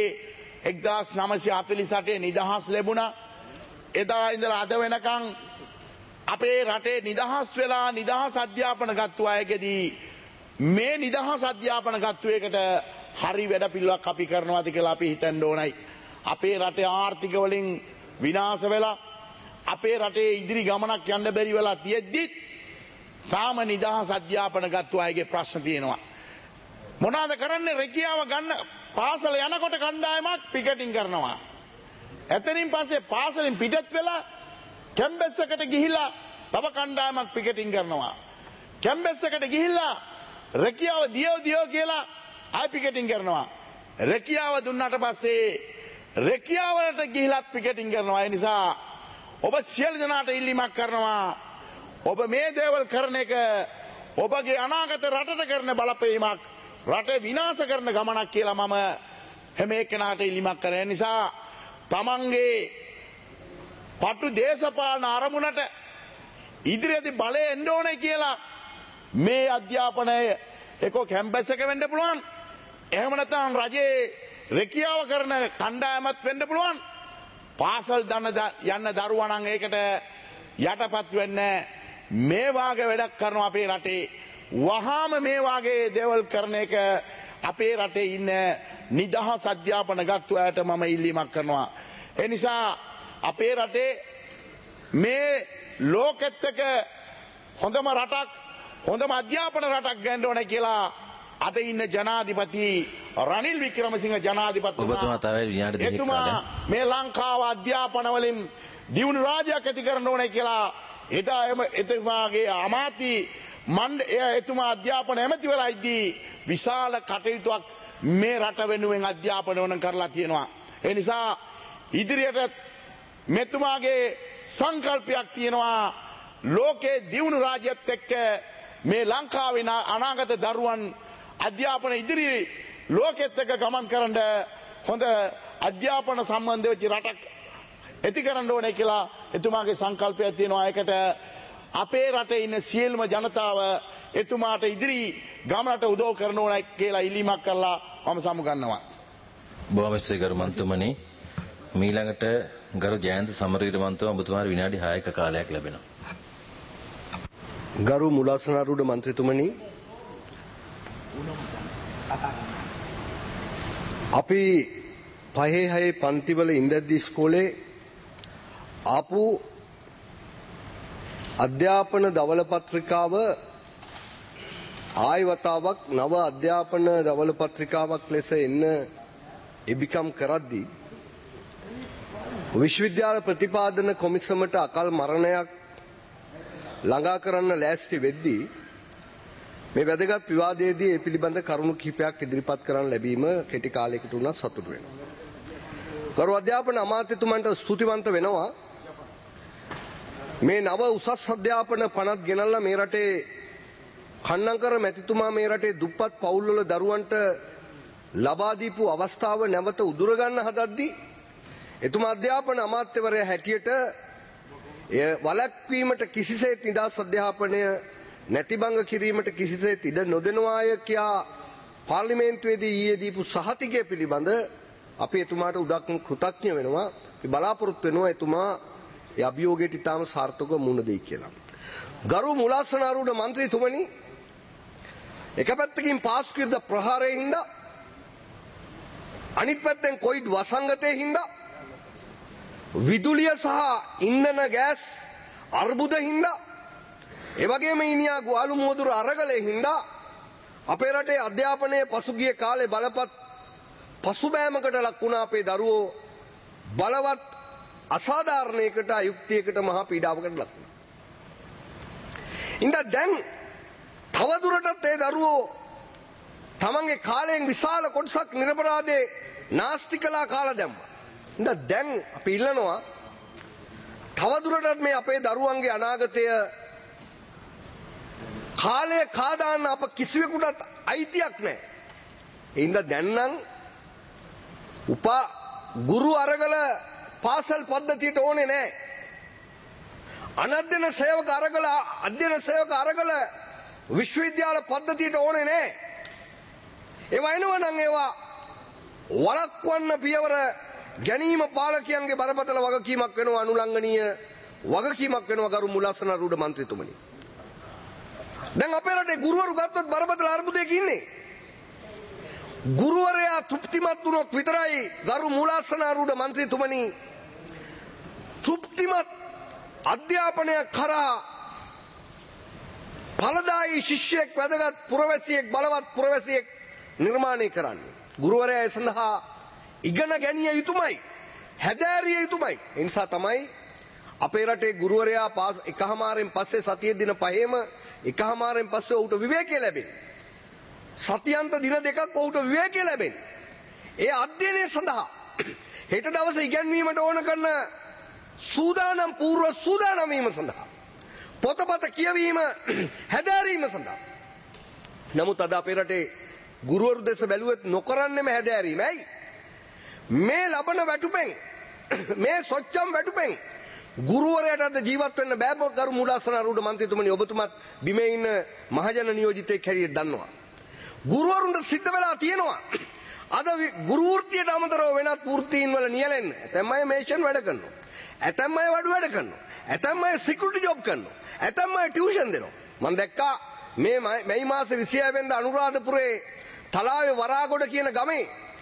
[SPEAKER 8] 1948 නිදහස් ලැබුණා. එදා ඉඳලා අද වෙනකන් අපේ රටේ නිදහස් වෙලා නිදහස් අධ්‍යාපන ගත්තු අයගෙදී මේ නිදහස් අධ්‍යාපන ගත්තු එකට හරි වැඩ පිළිවෙලක් අපි කරනවාද කියලා අපි හිතන්න ඕනයි. අපේ රටේ ආර්ථික වලින් විනාශ වෙලා අපේ රටේ ඉදිරි ගමනක් යන්න බැරි වෙලා තියෙද්දි තාම නිදහස් අධ්‍යාපන ගත්තු අයගේ ප්‍රශ්න තියෙනවා. මොනවාද කරන්නේ? රැකියාව ගන්න පාසල යනකොට කණ්ඩායමක් පිකටින් කරනවා. එතනින් පස්සේ පාසලෙන් පිටත් වෙලා කැම්බස් එකට ගිහිල්ලා තව කණ්ඩායමක් පිකටින් කරනවා. කැම්බස් එකට ගිහිල්ලා රැකියාව දියෝ කියලා ආයි පිකටින් කරනවා. රැකියාව දුන්නාට පස්සේ රැකියාවලට ගිහිලත් පිකටින් කරනවා. ඒ නිසා ඔබ සියලු දෙනාට ඉල්ලීමක් කරනවා. ඔබ මේ දේවල් කරන එක ඔබගේ අනාගත රටට කරන බලපෑමක්, රට විනාශ කරන ගමනක් කියලා මම හැම එක්කෙනාට ඉල්ලීමක් කරන නිසා තමන්ගේ පටු දේශපාලන අරමුණට ඉදිරියේදී බලය එන්න ඕනේ කියලා මේ අධ්‍යාපනය එක කැම්පස් එක වෙන්න පුළුවන්. එහෙම නැත්නම් රජයේ රැකියාව කරන කණ්ඩායමක් වෙන්න පුළුවන්. පාසල් යන්න දරුවා නම් ඒකට යටපත් වෙන්නේ මේ වාගේ වැඩක් කරනවා අපේ රටේ. වහාම මේ වාගේ දේවල් කරන එක අපේ රටේ ඉන්න නිදහස් අධ්‍යාපන ගත්තු අයට මම ඉල්ලීමක් කරනවා. ඒ නිසා අපේ රටේ මේ ලෝකෙත් එක්ක හොඳම රටක් හොඳම අධ්‍යාපන රටක් ගන්න ඕනේ කියලා අද ඉන්න ජනාධිපති රනිල් වික්‍රමසිංහ ජනාධිපතිතුමා එතුමා මේ ලංකාව අධ්‍යාපන වලින් දියුණු රාජ්‍යයක් ඇති කරන්න ඕනේ කියලා එදා එතුමාගේ අමාත්‍ය එතුමා අධ්‍යාපන ඇමති වෙලා ඉදී විශාල කටයුතුවක් මේ රට වෙනුවෙන් අධ්‍යාපන වන කරලා තියෙනවා. ඒ නිසා ඉදිරියට මෙතුමාගේ සංකල්පයක් තියෙනවා ලෝකේ දියුණු රාජ්‍යත් එක්ක මේ ලංකාවේ අනාගත දරුවන් අධ්‍යාපන ඉදිරි ලෝකෙත් එක්ක ගමන් කරන්න හොඳ අධ්‍යාපන සම්බන්ධ වෙච්ච රටක් ඇති කරන්න ඕනේ කියලා එතුමාගේ සංකල්පයක් තියෙනවා. ඒකට අපේ රටේ ඉන්න සියලුම ජනතාව එතුමාට ඉදිරි ගමනට උදව් කරන ඕනේ කියලා ඉල්ලීමක් කරලා මම සමුගන්නවා.
[SPEAKER 6] බොහොම ස්තුතියි මන්තුමනි. මීළඟට ගරු ජයන්ත සමරවීර මන්තුමා ඔබතුමාට විනාඩි 6ක කාලයක් ලැබෙනවා.
[SPEAKER 9] ගරු මුලාසනාරූඪ මන්ත්‍රීතුමනි, අපි 5-6 පන්තිවල ඉඳද්දි ඉස්කෝලේ ආපු අධ්‍යාපන දවල පත්‍රිකාව ආයි වතාවක් නව අධ්‍යාපන දවල පත්‍රිකාවක් ලෙස එන්න ඉබිකම් කරද්දී විශ්වවිද්‍යාල ප්‍රතිපාදන කොමිසමට අකල් මරණයක් ළඟා කරන්න ලෑස්ති වෙද්දී මේ වැදගත් විවාදයේදී ඒ පිළිබඳ කරුණු කිහිපයක් ඉදිරිපත් කරන්න ලැබීම කෙටි කාලයකට උනත් සතුටු වෙනවා. ගරු අධ්‍යාපන අමාත්‍යතුමන්ට ස්තුතිවන්ත වෙනවා. මේ නව උසස් අධ්‍යාපන පනත් ගෙනල්ලා මේ රටේ කන්නංකර මැතිතුමා මේ රටේ දුප්පත් පවුල්වල දරුවන්ට ලබා දීපු අවස්ථාව නැවත උදුර ගන්න හදද්දී එතුමා අධ්‍යාපන අමාත්‍යවරයා හැටියට එය වළක්වීමට කිසිසේත් නිදහස් අධ්‍යාපනය නැතිබංග කිරීමට කිසිසේත් ඉඩ නොදෙනවාය කියා පාර්ලිමේන්තුවේදී ඊයේ දීපු සහතිකය පිළිබඳ අපි එතුමාට උදක් කෘතඥ වෙනවා. අපි බලාපොරොත්තු වෙනවා එතුමා ඒ අභියෝගයට ඉතාම සාර්ථකව මුහුණ දෙයි කියලා. ගරු මුලාසනාරූඪ මන්ත්‍රීතුමනි, එක පැත්තකින් පාස්කෘත ප්‍රහාරයේ හින්දා අනිත් පැත්තෙන් කොයිඩ් වසංගතයේ හින්දා විදුලිය සහ ඉන්ධන ගෑස් අර්බුද හින්දා එවැගේම ඊනියා ගුවලු මෝදුර අරගලේ හින්දා අපේ රටේ අධ්‍යාපනයේ පසුගිය කාලේ බලපත් පසුබෑමකට ලක් වුණ අපේ දරුවෝ බලවත් අසාධාරණයකට අයුක්තියකට මහා පීඩාවකට ලක් වුණා. ඉතින් දැන් තවදුරටත් ඒ දරුවෝ තමන්ගේ කාලයෙන් විශාල කොටසක් නිරපරාධේ නාස්ති කළා කාලා දැම්මා. ඉතින් දැන් අපි ඉල්ලනවා තවදුරටත් මේ අපේ දරුවන්ගේ අනාගතය කාලය කාදාන්න අප කිසිවෙකුටත් අයිතියක් නැහැ. ඒ හින්දා දැන් නම් ගුරු අරගල පාසල් පද්ධතියට ඕනේ නැහැ. අනධ්‍යන සේවක අරගල අධ්‍යයන සේවක අරගල විශ්වවිද්‍යාල පද්ධතියට ඕනේ නැහැ. ඒවා එනවා නම් ඒවා වළක්වන්න පියවර ගැනීම පාලකයන්ගේ බරපතල වගකීමක් වෙනවා, අනුලංඝනීය වගකීමක් වෙනවා ගරු මුලාසනාරූඪ මන්ත්‍රීතුමනි. දැන් අපේ රටේ ගුරුවරු ගත්තොත් බරපතල අර්බුදයක ඉන්නේ. ගුරුවරයා තෘප්තිමත් වුණොත් විතරයි ගරු මුලාසනාරූඪ මන්ත්‍රීතුමනි තෘප්තිමත් අධ්‍යාපනයක් කරා ඵලදායී ශිෂ්‍යයෙක්, වැදගත් පුරවැසියෙක්, බලවත් පුරවැසියෙක් නිර්මාණය කරන්නේ. ගුරුවරයා ඒ සඳහා ඉගෙන ගැනීම යුතුමයි, හැදෑරිය යුතුමයි. ඒ නිසා තමයි අපේ රටේ ගුරුවරයා එකහමාරෙන් පස්සේ සතිය දින 5ෙම එකහමාරෙන් පස්සේ ඔහුට විවේකී ලැබෙන්නේ. සතියන්ත දින දෙකක් ඔහුට විවේකී ලැබෙන්නේ. ඒ අධ්‍යයනය සඳහා හෙට දවසේ ඉගැන්වීමට ඕන කරන සූදානම් පූර්ව සූදානම් වීම සඳහා, පොතපත කියවීම හැදෑරීම සඳහා. නමුත් අද අපේ රටේ ගුරුවරු දෙස බැලුවත් නොකරන්නේම හැදෑරීම. ඇයි? මේ ලබන වැටුපෙන්, මේ සොච්චම් වැටුපෙන් ගුරුවරයාට අද ජීවත් වෙන්න බෑ. ගරු මුලාසනාරූඪ මන්ත්‍රීතුමනි, ඔබතුමත් බිමේ ඉන්න මහජන නියෝජිතයෙක් හැටියට දන්නවා. ගුරුවරුන්ට සිද්ධ වෙලා තියෙනවා අද ගුරු වෘත්තියට අමතරව වෙනත් වෘත්තීන් වල නියැලෙන්න. ඇතැම් අය මේෂන් වැඩ කරනවා, ඇතැම් අය වඩු වැඩ කරනවා, ඇතැම් අය සිකියුරිටි ජොබ් කරනවා, ඇතැම් අය ටියුෂන් දෙනවා. මම දැක්කා මේ මැයි මාසේ 26 වෙනිදා අනුරාධපුරේ තලාවේ වරාගොඩ කියන ගමේ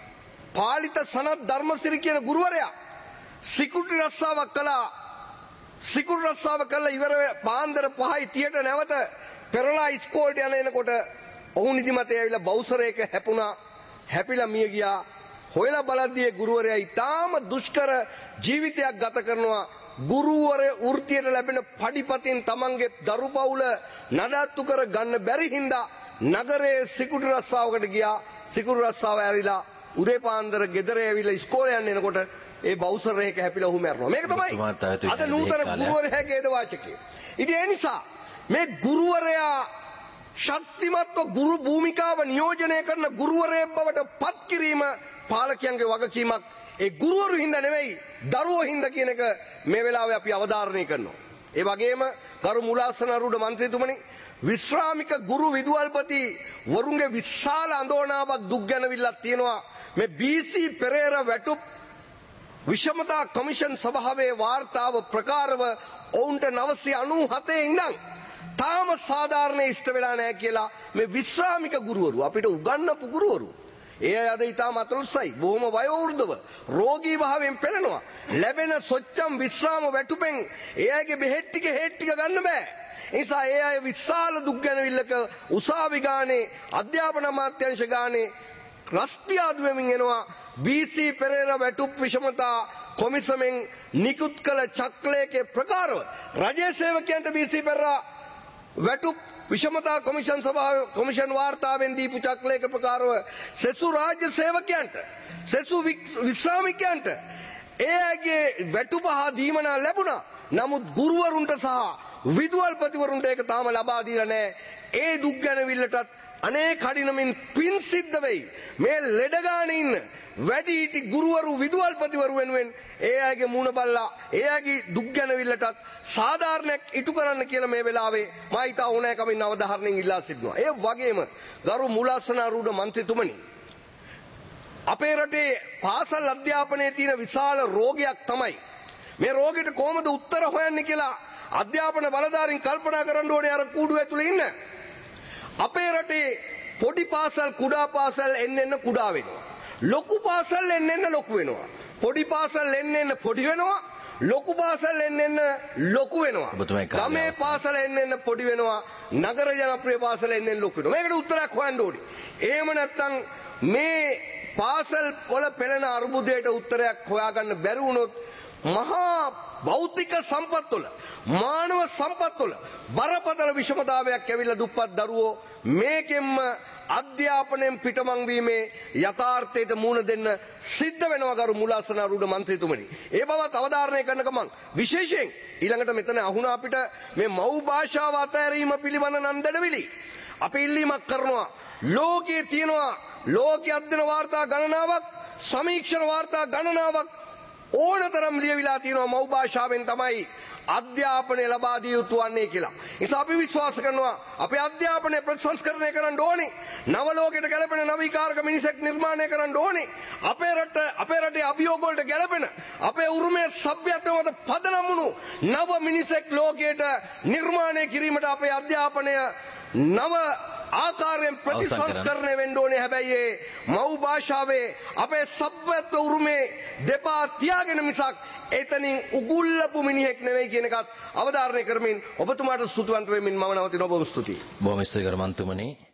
[SPEAKER 9] පාලිත සනත් ධර්මසිරි කියන ගුරුවරයා සිකුරුටි රස්සාවක් කළා. සිකුරු රස්සාව කළා ඉවර පාන්දර 5:30ට නැවත පෙරලා ඉස්කෝලේට යන එනකොට ඔහු නිදිමතේ ඇවිල්ලා බවුසරයක හැපුණා. හැපිලා මිය ගියා. හොයලා බලද්දී ගුරුවරයා ඊටාම දුෂ්කර ජීවිතයක් ගත කරනවා. ගුරුවරය වෘත්තියට ලැබෙන පඩිපතින් තමන්ගේ දරු පවුල නඩත්තු කර ගන්න බැරි හින්දා නගරයේ සිකුරු රස්සාවකට ගියා. සිකුරු රස්සාව ඇරිලා උදේ පාන්දර ගෙදර ඇවිල්ලා ඉස්කෝලේ යන්න එනකොට ඒ බවුසරයක හැපිලා ඔහු මැරෙනවා. මේක තමයි අද නූතන ගුරුවරයාගේ ද වාචකය. ඉතින් ඒ නිසා මේ ගුරුවරයා ශක්තිමත්ව ගුරු භූමිකාව නියෝජනය කරන ගුරුවරයෙක් බවට පත් කිරීම පාලකයන්ගේ වගකීමක්. ඒ ගුරුවරු හින්දා නෙවෙයි දරුවෝ හින්දා කියන එක මේ වෙලාවේ අපි අවධාරණය කරනවා. ඒ වගේම ගරු මුලාසනරුඩ මන්ත්‍රීතුමනි විශ්‍රාමික ගුරු විදුහල්පති වරුන්ගේ විශාල අඳෝනාවක් දුක් ගැනවිල්ලක් තියෙනවා. මේ BC පෙරේරා වැටුප් විෂමතා කොමිෂන් සභාවේ වාර්තාව ප්‍රකාරව ඔවුන්ට 997 ඉඳන් තාම සාධාරණ ඉෂ්ට වෙලා නැහැ කියලා මේ විශ්‍රාමික ගුරුවරු අපිට උගන්වපු ගුරුවරු ඒ අද ඊටම අතලොස්සයි බොහොම වයෝවෘද්ධව රෝගී භාවයෙන් පෙළෙනවා. ලැබෙන සොච්චම් විශ්‍රාම වැටුපෙන් එයාගේ බෙහෙත් ටික ගන්න බෑ. ඒ නිසා ඒ අය විශාල දුක් ගැනවිල්ලක උසාවි ගානේ අධ්‍යාපන අමාත්‍යාංශ ගානේ රස්තියාදු වෙමින් එනවා. BC පෙරේරා වැටුප් විෂමතා කොමිසමෙන් නිකුත් කළ චක්‍රයේ ප්‍රකාරව රජයේ සේවකයන්ට BC පෙරේරා වැටුප් විෂමතා කොමිෂන් සභාව කොමිෂන් වාර්තාවෙන් දීපු චක්‍රයේ ප්‍රකාරව සෙසු රාජ්‍ය සේවකයන්ට සෙසු විශ්‍රාමිකයන්ට එයාගේ වැටුප හා දීමනා ලැබුණා. නමුත් ගුරුවරුන්ට සහ විදුහල්පතිවරුන්ට ඒක තාම ලබා දීලා නැහැ. ඒ දුක් ගැනවිල්ලටත් අනේ කඩිනමින් පින් සිද්ධ වෙයි. මේ ලෙඩගානේ ඉන්න වැඩිහිටි ගුරුවරු විදුහල්පතිවරු වෙනුවෙන් ඒ අයගේ මූණ බල්ලා ඒ අයගේ දුක් ගැනවිල්ලටත් සාධාරණයක් ඉටු කරන්න කියලා මේ වෙලාවේ මා ඊට ඕනෑකමින් අවධාරණයෙන් ඉල්ලා සිටිනවා. ඒ වගේම ගරු මුලාසනාරූඪ මන්ත්‍රීතුමනි අපේ රටේ පාසල් අධ්‍යාපනයේ තියෙන විශාල රෝගයක් තමයි මේ රෝගෙට කොහොමද උත්තර හොයන්නේ කියලා අධ්‍යාපන බලධාරීන් කල්පනා කරන්න ඕනේ. අර කූඩුව ඇතුලේ ඉන්න අපේ රටේ පොඩි පාසල් කුඩා පාසල් එන්න කුඩා වෙනවා. ලොකු පාසල් එන්න ලොකු වෙනවා. පොඩි පාසල් එන්න පොඩි වෙනවා. ලොකු පාසල් එන්න ලොකු වෙනවා. ගමේ පාසල් එන්න පොඩි වෙනවා. නගර ජනප්‍රිය පාසල් එන්න ලොකු වෙනවා. මේකට උත්තරයක් හොයන්න ඕනේ. එහෙම නැත්නම් මේ පාසල් වල පෙළෙන අර්බුදයට උත්තරයක් හොයාගන්න බැරි වුණොත් මහා භෞතික සම්පත්වල මානව සම්පත්වල බරපතල විෂමතාවයක් ඇවිල්ලා දුප්පත් දරුවෝ මේකෙන්ම අධ්‍යාපනයෙන් පිටමං වීමේ යථාර්ථයට මුහුණ දෙන්න සිද්ධ වෙනවා. ගරු මුලාසනාරූඪ මන්ත්‍රීතුමනි ඒ බවත් අවධාරණය කරන ගමන් විශේෂයෙන් ඊළඟට මෙතන අහුණා අපිට මේ මව් භාෂාව අතහැරීම පිළිබඳ නන්දඩවිලි අපි ඉල්ලීමක් කරනවා. ලෝකයේ තියෙනවා ලෝක අධ්‍යයන වාර්තා ගණනාවක් සමීක්ෂණ වාර්තා ගණනාවක් ඕනතරම් ලියවිලා තියෙනවා මව් භාෂාවෙන් තමයි අධ්‍යාපනය ලබා දිය යුතු වන්නේ කියලා. ඒ නිසා අපි විශ්වාස කරනවා අපේ අධ්‍යාපනය ප්‍රතිසංස්කරණය කරන්න ඕනේ. නව ලෝකයට ගැලපෙන නවීකාරක මිනිසෙක් නිර්මාණය කරන්න ඕනේ. අපේ රටේ අභියෝග වලට ගැලපෙන අපේ උරුමයේ සભ્યත්වය මත පදනම් වුණු නව මිනිසෙක් ලෝකයට නිර්මාණය කිරීමට අපේ අධ්‍යාපනය නව ආකාරයෙන් ප්‍රතිසංස්කරණය වෙන්න ඕනේ. හැබැයි ඒ මව් භාෂාවේ අපේ සભ્યත්ව උරුමේ දෙපා තියාගෙන මිසක් එතනින් උගුල්ලපු මිනිහෙක් නෙවෙයි කියන එකත් අවධාරණය කරමින් ඔබතුමාට ස්තුතිවන්ත වෙමින් මම නවතින ඔබ ස්තුතියි.
[SPEAKER 6] බොහොම ස්තුතියි ගරු මන්තුමනි.